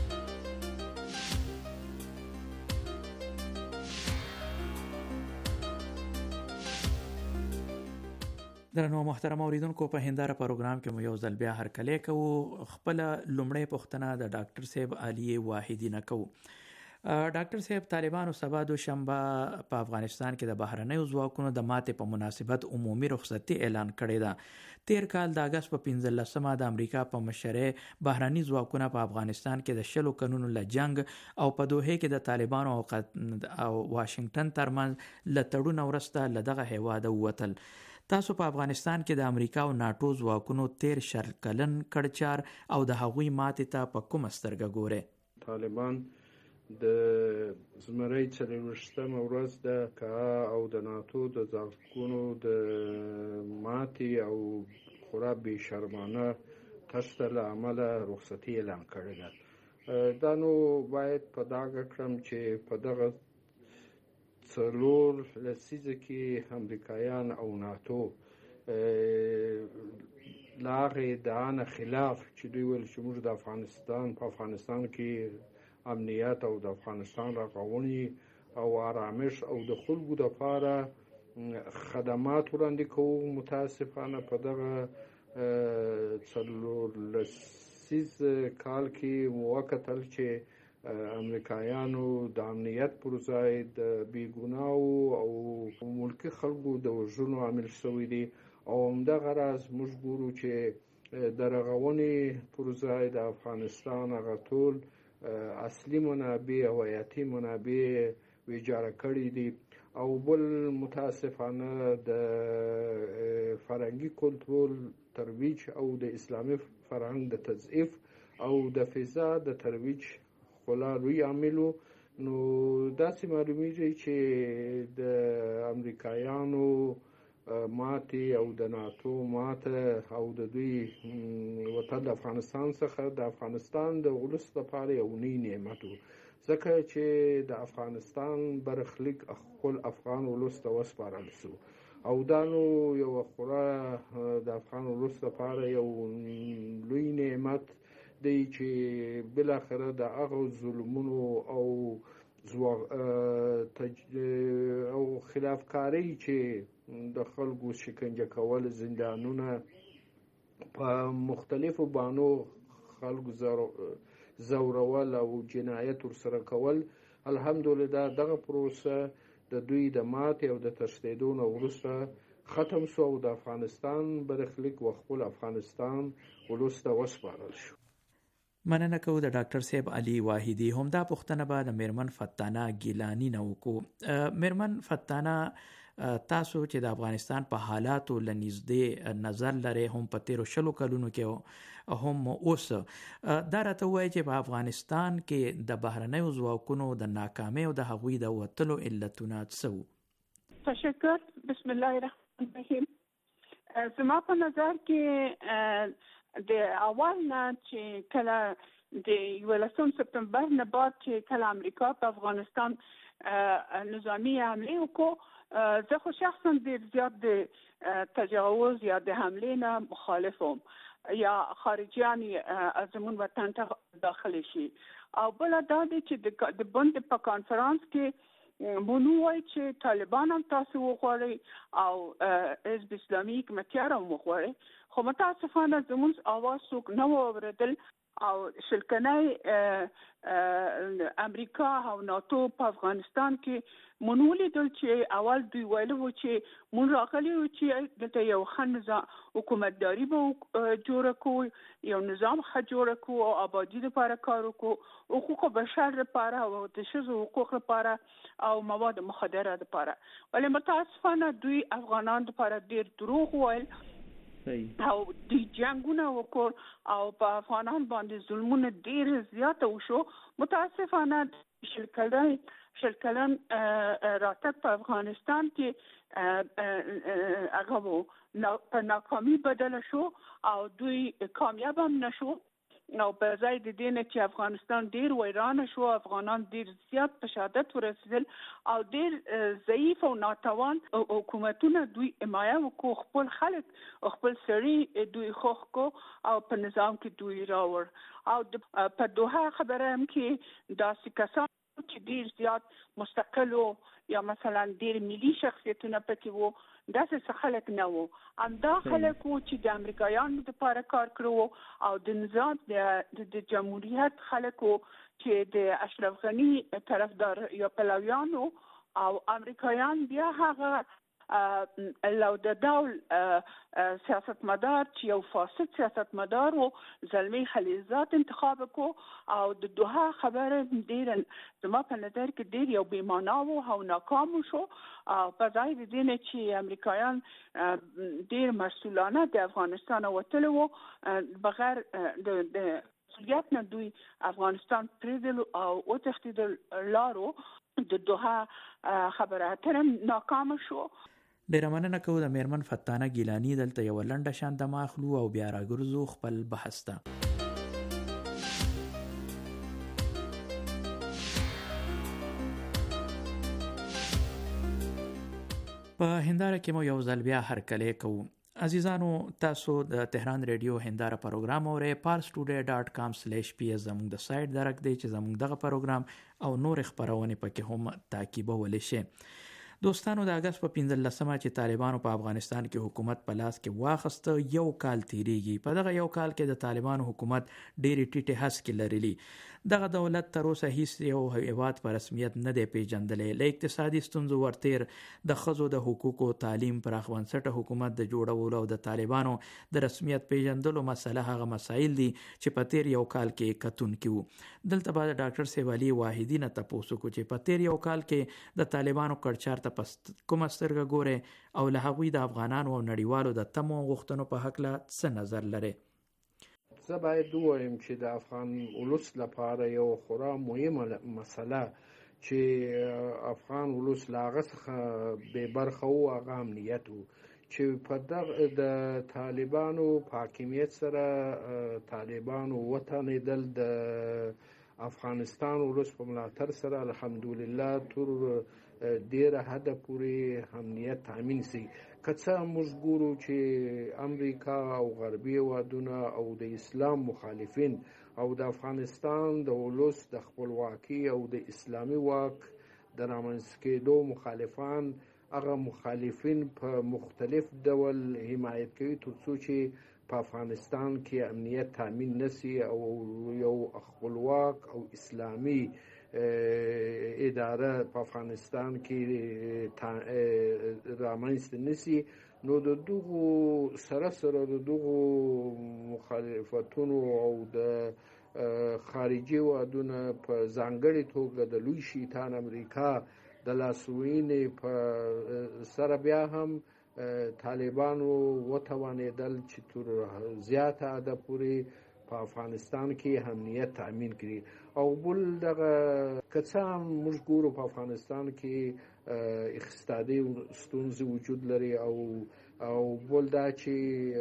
A: درنو محترم اوریدونکو، په هنداره پروګرام کې مو یو ځل بیا هرکلی کوو. خپل لومړی پوښتنه د ډاکټر صاحب علي واحدي نه کوو. ډاکټر صاحب، طالبانو سبا دوشنبه په افغانستان کې د بهرنیو ځواکونو د ماتې په مناسبت عمومي رخصتي اعلان کړې ده. تیر کال د اګست په پنځلسمه د امریکا په مشرۍ بهرني ځواکونه په افغانستان کې د شلو کلونو له جنگ او په دوحې کې د طالبانو او واشنگټن ترمنځ له تړون وروسته له دغه هیواده ووتل. تاسو په افغانستان کې د امریکا او ناټو ځواکونو تیر شل کلن کړچار او د هغوی ماتې ته په کومه سترګه ګورئ؟
K: طالبان د زمري څلوېښتمه ورځ د کا او د ناټو د ځواکونو د ماتې او خورا بې شرمانه تشته له امله رخصتي اعلان کړې ده. دا نو باید په ډاګه کړم چې په دغه څلور لسیزه کې امریکایان او ناټو له هغې ادعا خلاف چې دوی ویل چې موږ د افغانستان په افغانستان کې امنیت او د افغانستان رغونې او آرامش او د خلکو دپاره خدمات وړاندې کوو. متاسفانه په دغه څلور لسیز کال کې مو وکتل چې امریکایانو د امنیت پر ځای د بېګناو او ملکي خلکو د وژنو عامل شوی دی او همدغه راز موږ ګورو چې د رغونې پر ځای د افغانستان هغه ټول اصلي منابع او حیاتي منابع ویجاړه کړي دي او بل متاسفانه د فرهنګي کلتور ترویج او د اسلامي فرهنګ د تضعیف او د فضا د ترویج خلا لوی عاملو. نو داسې معلومیږي چې د امریکایانو ماتې او د ناټو ماته او د دوی وتل د افغانستان څخه د افغانستان د ولس لپاره یو لوی نعمت و، ځکه چې د افغانستان برخلیک خپل افغان ولس ته وسپارل شو او دا نو یو خورا د افغان ولس لپاره یو لوی نعمت دی چې بالاخره د هغو ظلمونو او او خلافکارۍ چې د خلکو شکنجه کول، زندانونه، په مختلفو بانو خلکو زورول او جنایت ورسره کول، الحمدلله دغه پروسه د دوی د ماتې او د تښتېدو نه وروسته ختم شو او د افغانستان برخلیک و خپل افغانستان ولس ته وسپارل شو.
A: مننه کوو د ډاکټر صاحب علي واحدي. همدا پوښتنه به د میرمن فتانه ګیلانی نه وکړو. میرمن فتانه، تاسو چې د افغانستان په حالاتو له نږدې نظر لرئ، هم په تیرو شلو کلونو کې هم اوس، دا راته ووایئ چې په افغانستان کې د بهرنیو ځواکونو د ناکامۍ او د هغوی د وتلو علتونه څه وو؟
L: تشکر. بسم الله الرحمن الرحیم. زما په نظر کې د اول نه چې کله د یولسم سپتمبر نه بعد چې کله امریکا په افغانستان نظامی حمله وکړو، زه خو شخصا ډیر زیات د تجاوز یا د حمله نه مخالفم یا خارجيان از زمون وطن ته داخل شي. او بل دا دی چې د بند په کانفرنس کې مونږ وایي چې طالبان هم تاسو وغواړي او حزب اسلامي حکومتیار هم وغواړي، خو متاسفانه زموږ اواز څوک نه واورېدل او شلکنی امریکا او ناتو په افغانستان کې مونږ ولیدل چې اول دوی ویلو و چې مونږ راغلي و چې دلته یو ښه نظام حکومتداري به جوړه کړو، یو نظام ښه جوړه کړو او آبادي لپاره کار وکړو، حقوق بشر لپاره او د ښځو حقوق لپاره او مواد مخدره لپاره. ولې متاسفانه دوی افغانان لپاره ډیر دروغ ویل او د جنگونه وکړ او په افغانان باندې ظلمونه ډیر زیات وشو. متاسفانه شلکلن شلکلن راتګ په افغانستان کې هغه په ناکامي بدل شو او دوی کامیاب هم نشو. نو په ځای د دې نه چې افغانستان ډیر ویران شو، افغانان ډیر زیات په شهادت ورسېدل او ډیر ضعیف او ناتوان حکومتونه دوی حمایه وکړو، خپل خلک خپل سړي دوی خوښ کو او په نظام کې دوی راوړ. او په دوحه خبره هم کې داسې کسان چې ډیر زیات مستقل یا مثلا ډیر ملي شخصیتونه پکې وو، داسې څه خلک نه وو. همدا خلک وو چې د امریکایانو لپاره کار کړو او د نظام د جمهوریت خلک وو چې د اشرف غني طرفدار یا پلویانو او امریکایان بیا هغه لو د دول سیاستمدار چې یو فاسد سیاستمدار و زلمی خلیزات انتخاب کو او د دوحه خبره ډیر زما په نظر کې ډیر یو بیمانا و او ناکام شو. په ځای د دې نه چې امریکایان ډیر مسؤلانه د افغانستان وتل وو بغیر د مسؤلیت نه دوی افغانستان پریدل او وتښتیدل لارو د دوحه خبره اترم ناکام شو.
A: ډیره مننه کوو د میرمن فتانه ګیلانی. دلته یو لنډه شان د ماخلو او بیا راګرځو خپل بحث ته. په هنداره کې مو یو ځل بیا هرکلی کوو. عزیزانو، تاسو د تهران ریډیو هنداره پروګرام اورئ. پارس ټوډے ډاٹ کام سلیش پی اس زموږ د سایت درک دی چې زموږ دغه پروګرام او نور خبرونه پکې هم تعقیبولی شي. دوستانو، د اگست په پنځلسمه چې طالبانو په افغانستان کې حکومت په لاس کې واخسته، یو کال تیریږي. په دغه یو کال کې د طالبانو حکومت ډېری ټیټې هڅې لرلي. دغه دولت تر اوسه هیڅ یو هیواد په رسمیت نه دی پیژندلی. له اقتصادي ستونزو ورتیر د ښځو د حقوقو، تعلیم، پراخ بنسټه حکومت د جوړولو او د طالبانو د رسمیت پیژندلو مسله هغه مسایل دي چې په تیر یو کال کې کتونکي وو. دلته به د ډاکټر سیف علي واحدي نه تپوس وکړو چې په تیر یو کال کې د طالبانو کړچار ته کومه سترګه ګوري او له هغوی د افغانانو او نړیوالو د تمو غوښتنو په هکله څه نظر لري.
K: زه باید ووایم چې د افغان ولس لپاره یو خورا مهمه مسله چې افغان ولس له هغه څخه بې برخه و هغه امنیت و چې په دغه د طالبانو په حاکمیت سره طالبانو وتانېدل د افغانستان ولس په ملاتړ سره الحمدلله تر ډیره حده پورې امنیت تامین سي. که څه موږ ګورو چې امریکا او غربي هېوادونه او د اسلام مخالفین او د افغانستان د ولس د خپلواکي او د اسلامي واک د رامنځته کېدو مخالفان هغه مخالفین په مختلف ډول حمایت کوي تر څو چې په افغانستان کې امنیت تامین نشي او یو خپلواک او اسلامي اداره په افغانستان کې رامنځته نشي. نو د دغو سره سره د دغو مخالفتونو او د خارجي هېوادونه په ځانګړې توګه د لوی شیطان امریکا د لاسوهنې په سره بیا هم طالبانو وتوانېدل چې تر زیاته حده پورې په افغانستان کې امنیت تامین کړي. او بل دغه کڅام موږ ګورو په افغانستان کې اقتصادي ستونزې وجود لري او او بل دا چې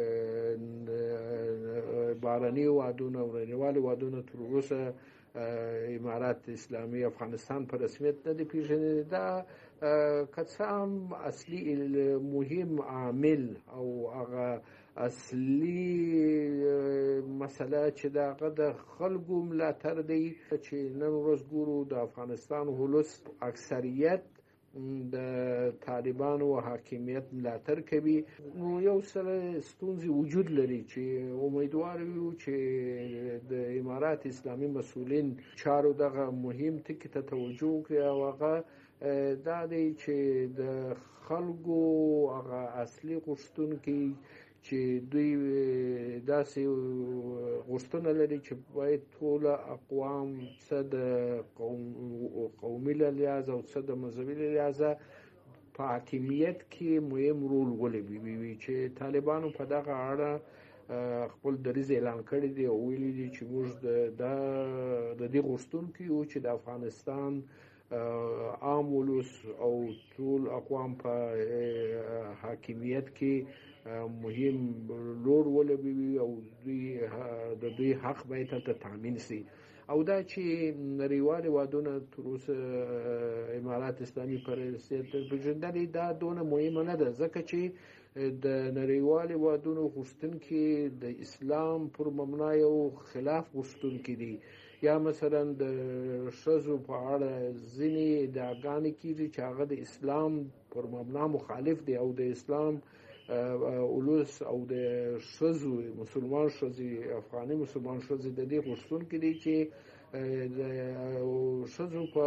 K: باراني وادونه او نړیوال وادونه تر اوسه امارات اسلامي افغانستان په رسمیت نه دی پیژني. دا کڅام اصلي مهم عامل او هغه اصلي مسله چې دغه د خلکو ملاتړ دی چې نن ورځ ګورو د افغانستان ولس اکثریت د طالبانو حاکمیت ملاتړ کوي. نو یو سره ستونزې وجود لري چې امیدوار یو چې د امارات اسلامي مسؤلین چارو دغه مهم ټکي ته توجه وکړي او هغه دا دی چې د خلکو هغه اصلي غوښتونکي چې دوی داسې غوښتنه لري چې باید ټول اقوام څه د قوم قومي لحاظ او څه د مذهبي لحاظ په حاکمیت کې مهم رول ولوبوي. چې طالبانو په دغه اړه خپل دریځ اعلان کړی دی او ویلي دي چې موږ د د دې غوښتونکو یو چې د افغانستان عام ولس او ټول اقوام په حاکمیت کې مهم لور ولوبوي او دوی د دوی حق باید ته تامین شي. او دا چې نړیوال وادونه تر اوسه امارات اسلامي پر رسمیت پیژندلې دا دونه مهمه نه ده ځکه چې د نړیوال وادونو غوښتونکي د اسلام پر مبنا یو خلاف غوښتونکي دي. یا مثلا د ښځو په اړه ځینې ادعاګانې کېږي چې هغه د اسلام پر مبنا مخالف دی او د اسلام اولوس او د ښځو مسلمان ښځې افغاني مسلمان ښځې د دې غوښتونکي دي چې د ښځو په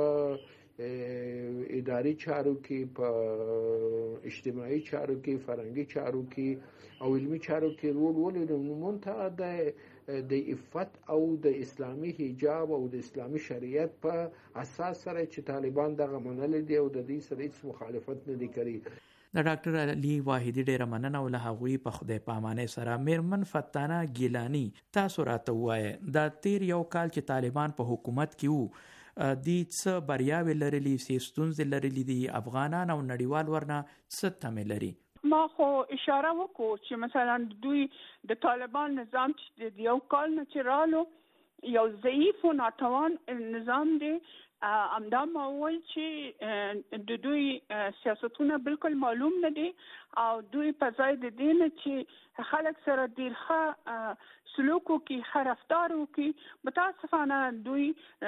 K: اداري چارو کې په اجتماعي چارو کې فرهنګي چارو کې او علمي چارو کې رول ولري. منتها د د عفت او د اسلامي حجاب او د اسلامي شریعت په اساس سره چې طالبان دغه منل دي او د دې سره هیڅ مخالفت نه دي کړی.
A: د ډاکټر علي واحدي ډیره مننه او له هغوی په خدای پامانه سره میرمن فتانه ګیلانی تاسو راته وایي دا تیر یو کال چې طالبان په حکومت کې وو د څه بریاوې لرلې سي ستونزې لرلې دي افغانان او نړیوال ورنه څه تمه لري.
L: ما خو اشاره وکړو چې مثلا دوی د طالبان نظام چې د یو کال نه چرالو یو ضعیف او ناتوان نظام دی. امدا مول چې د دوی سیاستونه بالکل معلوم نه دي او دوی په ځای د دین چې خلک سره ډیر ښه سلوک وکړي ښه رفتار وکړي متاسفانه دوی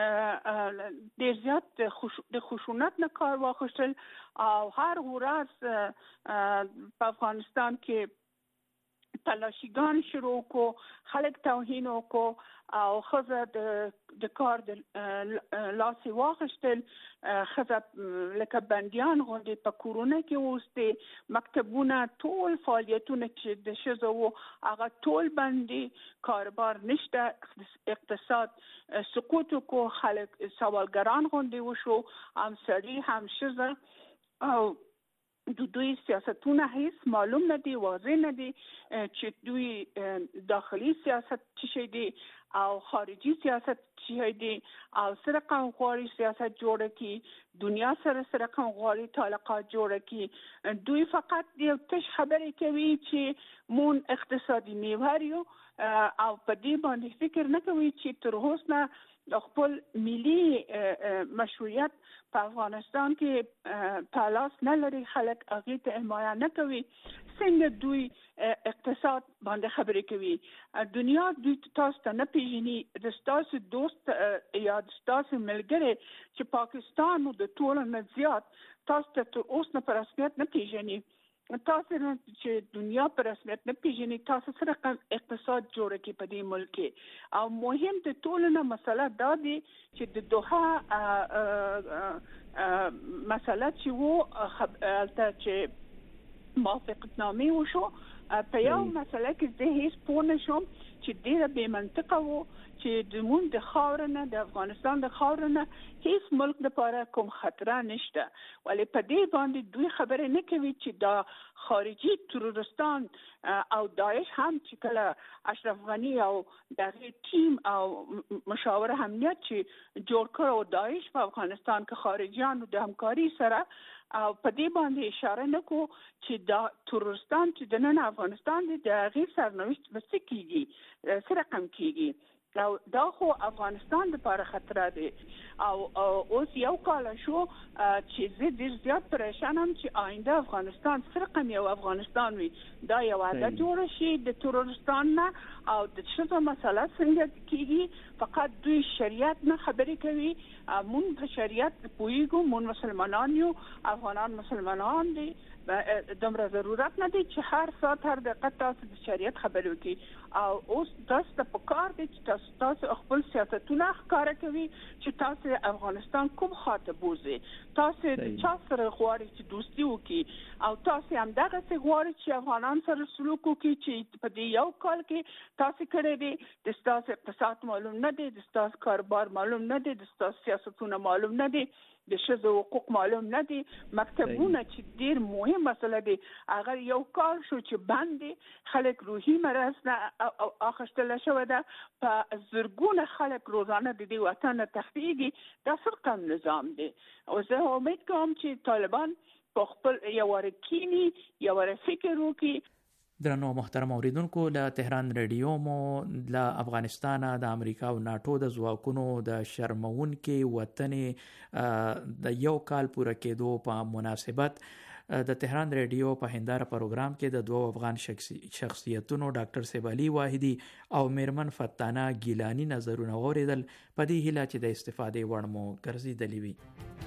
L: ډیر زیات د خشونت نه کار واخیستل او هر ورځ په افغانستان کې تلاشیګان شروع کو خلک توهین وکړو او خزه د د کار د لاسي واخیستل خزه لکه بندیان غوندي په کورونا کې اوسته مکتبونه ټول فعالیتونه چې د شزو هغه ټول باندې کاروبار نشته اقتصاد سقوط کو خلک سوالګران غوندي وشو هم سړي هم شزه او د دوی سیاستونه هیڅ معلوم نه دي واضح نه دي چې دوی داخلي سیاست څه دي او خارجي سیاست څه دي او سره قومي سیاست جوړه کی دنیا سره سره قومي تعلقات جوړه کی دوی فقط یو تش خبرې کوي چې مون اقتصادي میوهریو او په دې باندې فکر نه کوي چې تر اوسه خپل ملي مشروعیت په افغانستان کې په لاس نه لري خلک هغه ته حمایت نه کوي څنګه دوی اقتصاد باندې خبرې کوي دنیا دوی تاسو ته نه پیژني د تاسو دوست یا د تاسو ملګری چې پاکستان د ټولو نه زیات تاسو ته تر اوسه په رسمیت نه پیژني تاسو چې دنیا په رسمیت نه پیژني تاسو سره اقتصاد جوړ کی په دې ملک او مهم د ټولو نه مسله دا دی چې د دوحه مسله چې وو البته چې موافقتنامې وشو په یو مسله کې زه هیڅ پوه نه شوم چې ډیره بې منطقه وو چې د مون د خاور نه د افغانستان د خاور نه هیڅ ملک لپاره کوم خطر نشته، ولی په دې باندې دوی خبره نه کوي چې دا خارجي تروریستان او داعش هم چې کله اشرف غنی او دغه ټیم او مشاور امنیت چې جوړ کړو داعش په افغانستان کې خارجيانو د همکاري سره او په دې باندې اشاره نکو چې دا تروریستان چې د نن افغانستان د غیر سرنوشت وسه کیږي سره کم کیږي او دا خو افغانستان لپاره خطر دی او اوس یو کال شو چې زه ډیر زیات پریشانم چې آینده افغانستان سره کم یو افغانستان وي دا یو عادت جوړ شي د تروریستان نه او د شته مسله څنګه کیږي فقط دوی شریعت نه خبرې کوي مونږ په شریعت پوهیږو مونږ مسلمانان یو افغانان مسلمانان دي دومره ضرورت نه دی چې هر ساعت هر دقیقه تاسو د شریعت خبرې وکړي او اوس تاسو ته پکار دی چې تاسو تاسو خپل سیاستونه ښکاره کوي چې تاسو افغانستان کوم خاطر بوزي تاسو د چا سره غواړئ چې دوستي وکړي او تاسو هم دغه څه غواړئ چې افغانان سره سلوک وکړي چې په دې یو کال کې تاسو کړی دی د تاسو اقتصاد معلوم نه دی د تاسو کاروبار معلوم نه دی د تاسو سیاستونه معلوم نه دی د ښځو حقوق معلوم نه دي مکتبونه چې ډیر مهم مسله دي هغه یو کال شو چې باندې خلک روحي مرض نه اخیستل شوی ده په زرګونه خلک روزانه د دې وطن تخفیږي دا څه کوم نظام دی او زه امید کوم چې طالبان په خپل یو ورکینی یو فکر وکړي.
A: درنو محترم اوریدونکو له تهران رادیو مو له افغانستان د امریکا او ناتو د ځواکونو د شرمونکې وطن د یو کال پوره کېدو په مناسبت د تهران رادیو په هنداره پروګرام کې د دوه افغان شخصیتونو ډاکټر سیب علي واحدي او میرمن فتانه ګیلانی نظرونه اوریدل په دې هیله چې د استفادې وړ مو ګرځېدلی وي.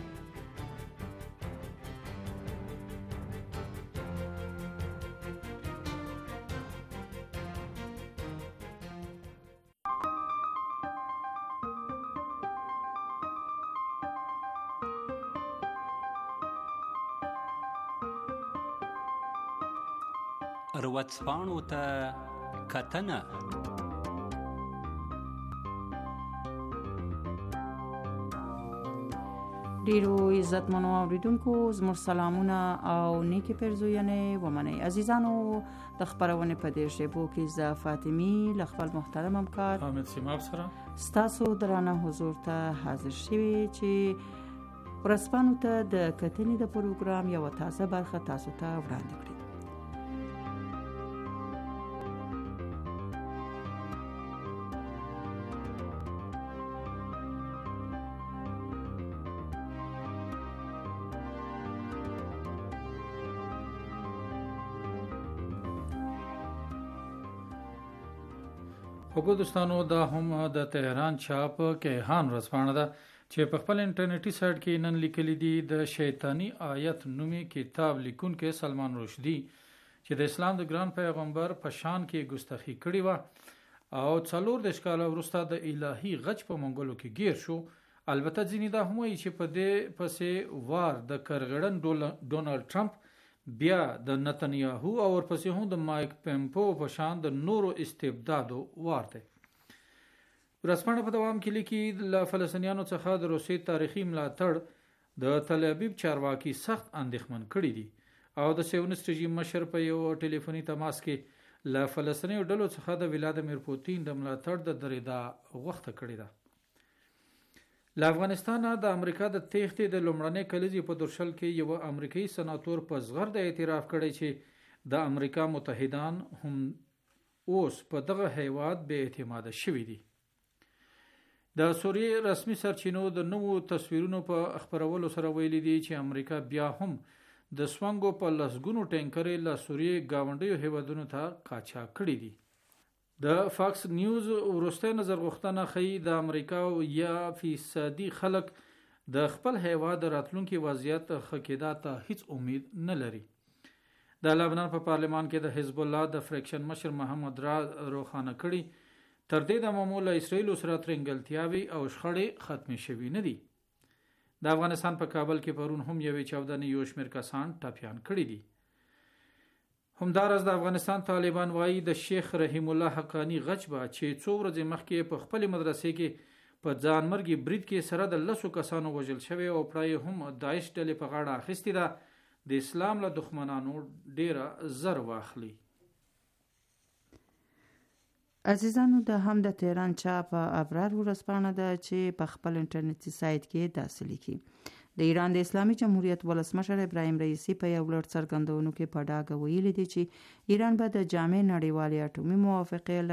M: روڅپاڼو ته کتنه
E: ډیرو عزتمنو اوریدونکو زموږ سلامونه او نیکی پرزوینې ومنئ. عزیزانو د خبرونه په دې شیبو کې ز فاطمی ل خپل محترم همکار
D: حامد سیماب سره
E: ستاسو درانه حضور ته حاضر شوي چې ورځپاڼو ته د کتنې د پروګرام یو تازه برخه تاسو ته وړاندې کړي.
B: خو دوستانو دا هم د تهران چاپ کیهان ورځپاڼه ده چې په خپل انټرنیټي سایت کې نن لیکلي دي د شیطانی آیت نومي کتاب لیکونکي سلمان رشدي چې د اسلام د ګران پیغمبر په شان کې ګستاخی کړې و او څلور د ښکاله وروسته د الهي غچ په منګولو کې گیر شو. البته ځینې دا هم وایي چې په دې پسې وار د کرغړن ډونالد ټرمپ بیا د نتنیاهو او ورپسې هم د مایک پمپو په شان د نورو استبدادو وار دی. ورځپاڼه په دوام کې لیکي له فلسطینیانو څخه د روسیې تاریخي ملاتړ د تل ابیب چارواکي سخت اندېښمن کړي دي او د سیونست رژیم مشر په یو ټلیفوني تماس کې له فلسطیني ډلو څخه د ولادیمیر پوتین د ملاتړ د درېدا غوښتنه کړې ده. له افغانستان د امریکا د تېښتې د لومړنۍ کلیزې په درشل کې یو امریکایي سناتور په زغرد اعتراف کړی چې د امریکا متحدان هم اوس په دغه هیواد بې اعتماده شوي دي. د سوریې رسمي سرچینو د نوو تصویرونو په خپرولو سره ویلي دي چې امریکا بیا هم د سوانګو په لسګونو ټینکرې له سوریې ګاونډیو هیوادونو ته قاچاق کړي دي. د فاکس نیوز وروستۍ نظر غوښتنه ښیي د امریکا یا فیصدي خلک د خپل هیواد د راتلونکي وضعیت ښه کېدا ته هیڅ امید نه لري. د لبنان په پارلمان کې د حزب الله د فریکشن مشر محمد را روښانه کړي تر دې د معمول اسرائیل سره ترنګلتیاوي او شخړې ختمې شوي نه دي. د افغانستان په کابل کې پرون هم یوې چاودنې یو شمېر کسان ټپیان کړي دي. همدارس د افغانستان طالبان وایي د شیخ رحیم الله حقانی غچ به چې څو ورځې مخکې په خپل مدرسې کې په ځانمرګي برید کې سره د لسو کسانو وژل شوی او پړای هم داعش ډلې په غاړه اخیستې ده د اسلام له دښمنانو ډیره زر واخلي.
E: عزیزانو د هم د تهران چاپ ابرار ورځپاڼه ده چې په خپل انټرنیټي سایت کې داسې لیکي: د ایران د اسلامي جمهوریت ولسمشر ابراهیم رئیسی په یو لړ څرګندونو کې په ډاګه ویلي دي چې ایران به د جامع نړیوالې اټومي موافقې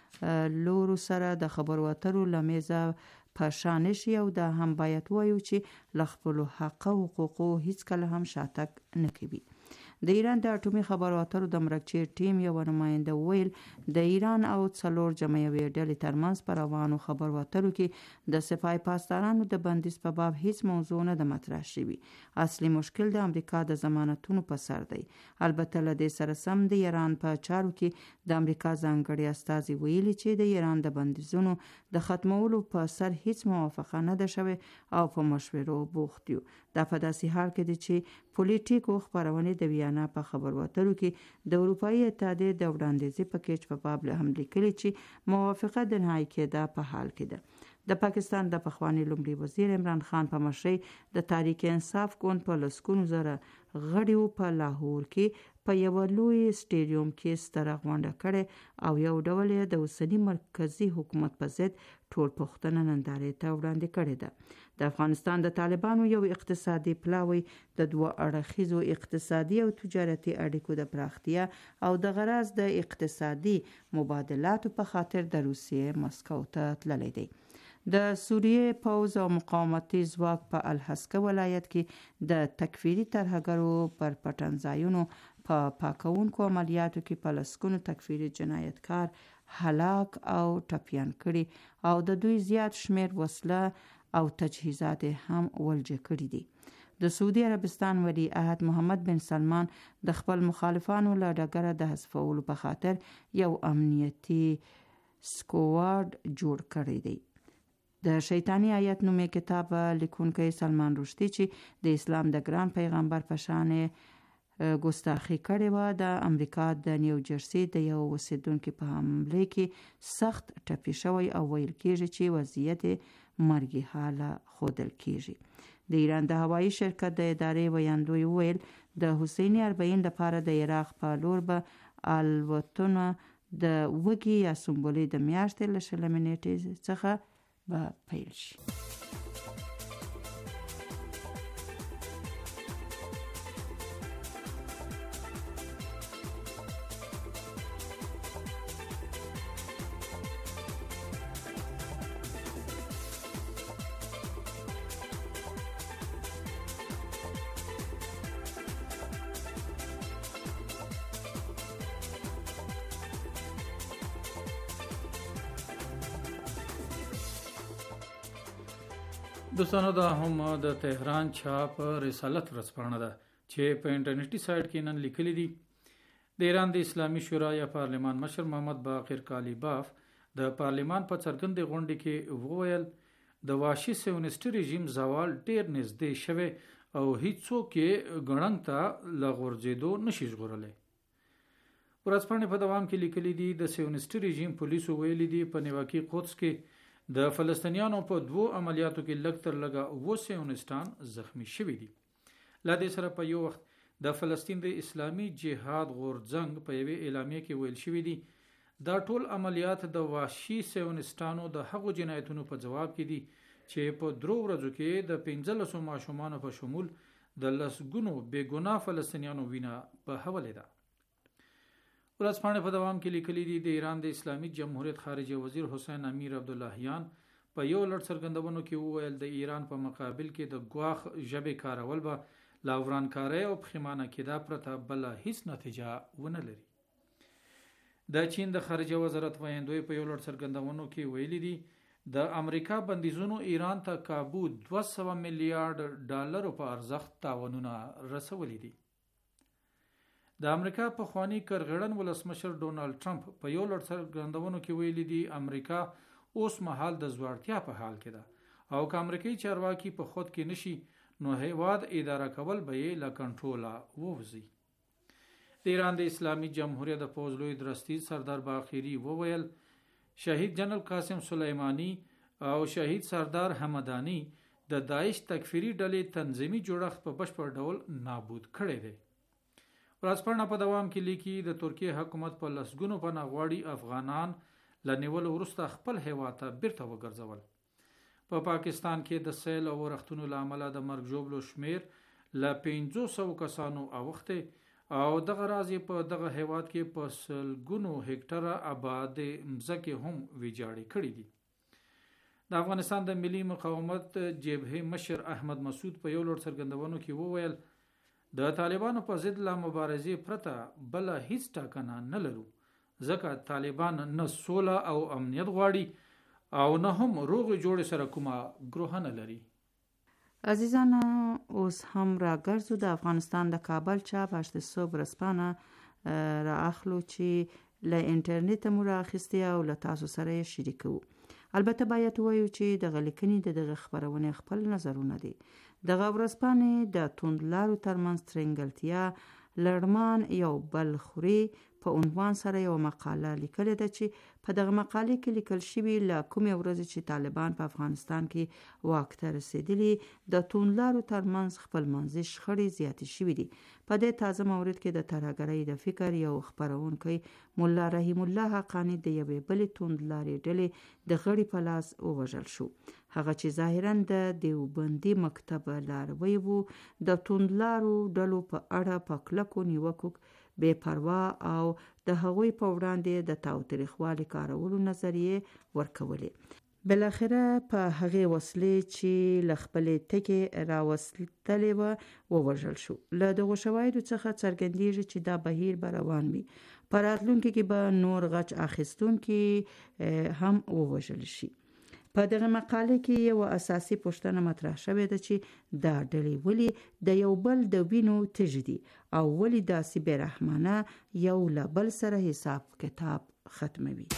E: له لورو سره د خبرو اترو له میزه په شا نشي او دا هم باید وایو چې له خپلو حق او حقوقو هیڅکله هم شاتګ نه کوي. د ایران د اټومي خبرو اترو د مرکچې ټیم یو نماینده ویل د ایران او څلور جمعوي ډلې ترمنځ په روانو خبرو اترو کې د سپای پاسدارانو د بندیز په باب هیڅ موضوع نه د مطرح شوی. اصلي مشکل د امریکا د ضمانتونو په سر دی. البته له دې سره سم د ایران په چارو کې د امریکا ځانګړي استازي ویلي چې د ایران د بندیزونو د ختمولو په سر هیڅ موافقه نه ده شوې او په مشورو بوخت یو. دا په داسې حال کې دی چې پولیټیکو خبرونه د ویانا په خبرو اترو کې د اروپایي اتحادیې د وړاندیزي پکیج په باب له هم لیکلي چې موافقه د نهایی کېدا په حال کې ده. د پاکستان د پخوانی لومړي وزیر عمران خان په مشرۍ د تحریک انصاف ګوند په لسګونو زره غړیو په لاهور کې په یو لوی سټیډیوم کې ستره غونډه کړې او یو ډول د اوسنی مرکزی حکومت په ضد ټول پښتنه نندارې ته وړاندې کړې ده. د افغانستان د طالبانو یو اقتصادي پلاوی د دوه اړخیزو اقتصادي او تجارتي اړیکو د پراختیا او د غرض د اقتصادي مبادلاتو په خاطر د روسیې مسکو ته تللی دی. د سوریې پوځ او مقاومتي ځواک په الحسکه ولایت کې د تکفیري ترهګرو پر پټنځایونو په پاکونکو عملیاتو کې په لسګونو تکفیري جنایتکار هلاک او ټپیان کړي او د دوی زیات شمیر وسله او تجهیزات هم ولجه کړي دي. د سعودي عربستان ولی عهد محمد بن سلمان د خپل مخالفانو له ډګره د حذفولو په خاطر یو امنیتي سکواډ جوړ کړی دی. د شیطانی آیت نومې کتاب لیکونکی سلمان رشدي چې د اسلام د ګران پیغمبر په شان ګستاخی کړې و د امریکا د نیو جرسي د یو اوسیدونکو په حمله کې سخت ټپي شوی او ویل کېږي چې وضعیت مرګي حاله خودل کېږي. د ایران د هوایي شرکت د ادارې ویاندوی ویل د حسیني اربعین لپاره د عراق په لور به الوتنه د وګي یا سمبولي د میاشتې له شلمې نیټې څخه به پیل شي.
B: دوستانو دا هم د تهران چاپ رسالت ورځپاڼه ده چې په انټرنیټي سایت کې نن لیکلي دي. د ایران د اسلامي شورا یا پارلمان مشر محمد باقر کالیباف د پارلمان په څرګندې غونډې کې وویل د واشي سیونیسټي رژیم زوال ډیر نږدې شوی او هیڅوک یې ګړنګ ته له غورځېدو نشي ژغورلی. ورځپاڼې په دوام کې لیکلي دي د سیونیسټي رژیم پولیسو ویلي دي په نیواکي قدس کې د فلسطینیانو په دوو عملیاتو کې لږ تر لږه اووه سیونیسټان زخمی شوي دي. له دې سره په یو وخت د فلسطین د اسلامي جهاد غورځنګ په یوې اعلامیه کې ویل شوي دي دا ټول عملیات د وحشي سیونیسټانو د هغو جنایتونو په جواب کې دي چې په درو ورځو کې د پنځلسو ماشومانو په شمول د لسګونو بې ګناه فلسطینیانو وینه بهولې ده. ورځپاڼې په دوام کې لیکلي دي د ایران د اسلامي جمهوریت خارجه وزیر حسین امیر عبداللهیان په یو لړ څرګندونو کې وویل د ایران په مقابل کې د ګواښ ژبې کارول به له ورانکارۍ او پښیمانه کېدا پرته بله هیڅ نتیجه ونه لري. د چین د خارجه وزارت ویاندوی په یو لړ څرګندونو کې ویلي دي د امریکا بندیزونو ایران ته کابو دوه سوه میلیارډ ډالرو په ارزښت تاوانونه رسولي دي. د امریکا پخوانی کرغړن ولسمشر ډونالد ټرمپ په یو لړ څرګندونو کې ویلي دي امریکا اوس مهال د ځوړتیا په حال کې ده او که امریکایي چارواکي په خود کې نشي نو هیواد اداره کول به یې له کنټروله ووځي.
N: د ایران د اسلامي جمهوریت د پوځ لوی درستیز سردار باقری وویل شهید جنرال قاسم سلیمانی او شهید سردار حمدانی د داعش تکفیری ډلې تنظیمي جوړښت په بشپړ ډول نابود کړی دی. ورځپاڼه په دوام کې لیکي د ترکیه حکومت په لسګونو پناه غواړي افغانان له نیولو وروسته خپل هیواد ته بیرته وګرځول. په پا پاکستان کې د سیل او ورښتونو له امله د مرګ ژوبلو شمیر له پنځه سوه کسانو اوښتی او دغه راز په دغه هیواد کې په سلګونو هکټره آباد مځکې هم ویجاړې کړي دي. د افغانستان د ملي مقاومت جبهې مشر احمد مسعود په یو لړ څرګندونو کې وویل د طالبانو په ضد له مبارزې پرته بله هیڅ ټاکنه نه لرو، ځکه طالبان نه سوله او امنیت غواړي او نه هم روغ جوړ سره کومه ګروه نه لري.
E: عزیزان اوس هم را ګرځو د افغانستان د کابل چاپ هشت صبح ورځپاڼه را اخلو چې له انټرنیټ مو را اخیستي او له تاسو سره یې شریکو. البته باید وایو چې دغه لیکنې د دغه خپرونې خپل نظرونه دي. دغه ورځپاڼې د توندلارو ترمنځ ترنګلتیا لړمان یو بل خوري په عنوان سره یو مقاله لیکلې ده چې په دغه مقاله کې لیکل شوی له کومې ورځې چې طالبان په افغانستان کې واک ته رسیدلي د توندلارو ترمنځ خپلمنځي شخړې زیاتې شوې دي. په دې تازه مورد کې د ترهګرۍ د فکر یو خپرونکی مولا رحیم الله حقانی د یوې بلې توندلارې ډلې د غړي په لاس ووژل شو. هغه چې ظاهرا د دیوبندي مکتب لاروی وو د توندلارو ډلو په اړه په کلکو نیوکو بے پروا او د هغوی په وړاندې د تاوتریخوالي کارولو نظریې ورکولې. بلاخره په هغې وسلې چې له خپلې ټکې راوستلې وه ووژل شو. له دغو شواهدو څخه څرګندېږي چې دا بهیر به روان وي. په راتلونکي کې به نور غچ اخیستونکي هم ووژل شي. په دغه مقاله کې یو اساسي پوښتنه مطرح شوې ده چې دا ډلې ولې د یو بل د وینو تږي دي او ولې داسې بې رحمانه یو له بل سره حساب کتاب ختموي.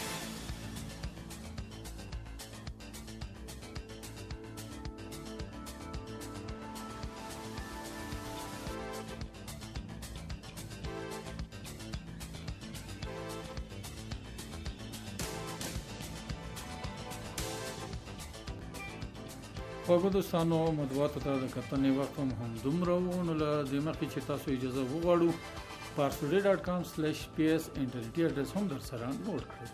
N: خوږو دوستانو مطبوعاتو ته د کتنې وخت هم همدومره و، نو له دې مخکې چې تاسو اجازه وغواړو پارسوډي ډاټ کام سلیش پی ایس انټرنیټي اډرس هم در سره نوٹ کړئ.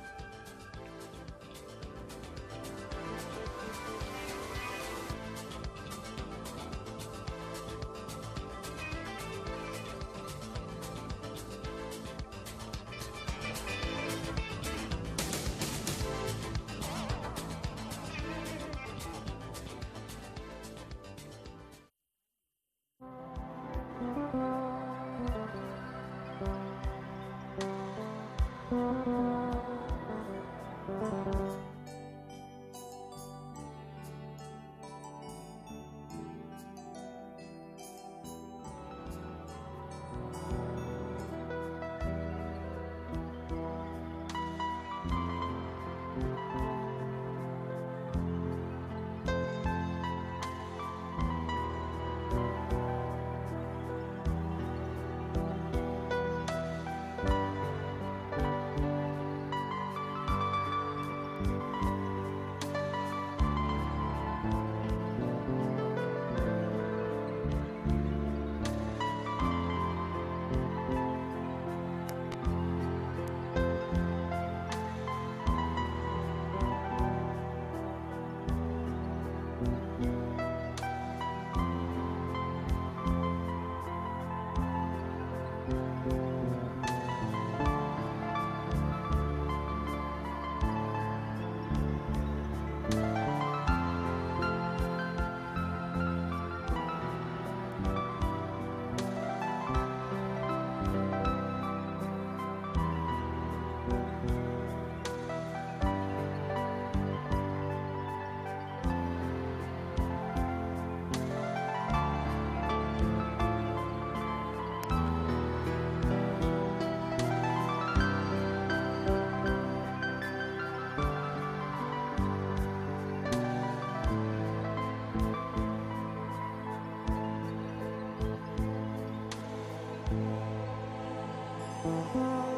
O: Thank you.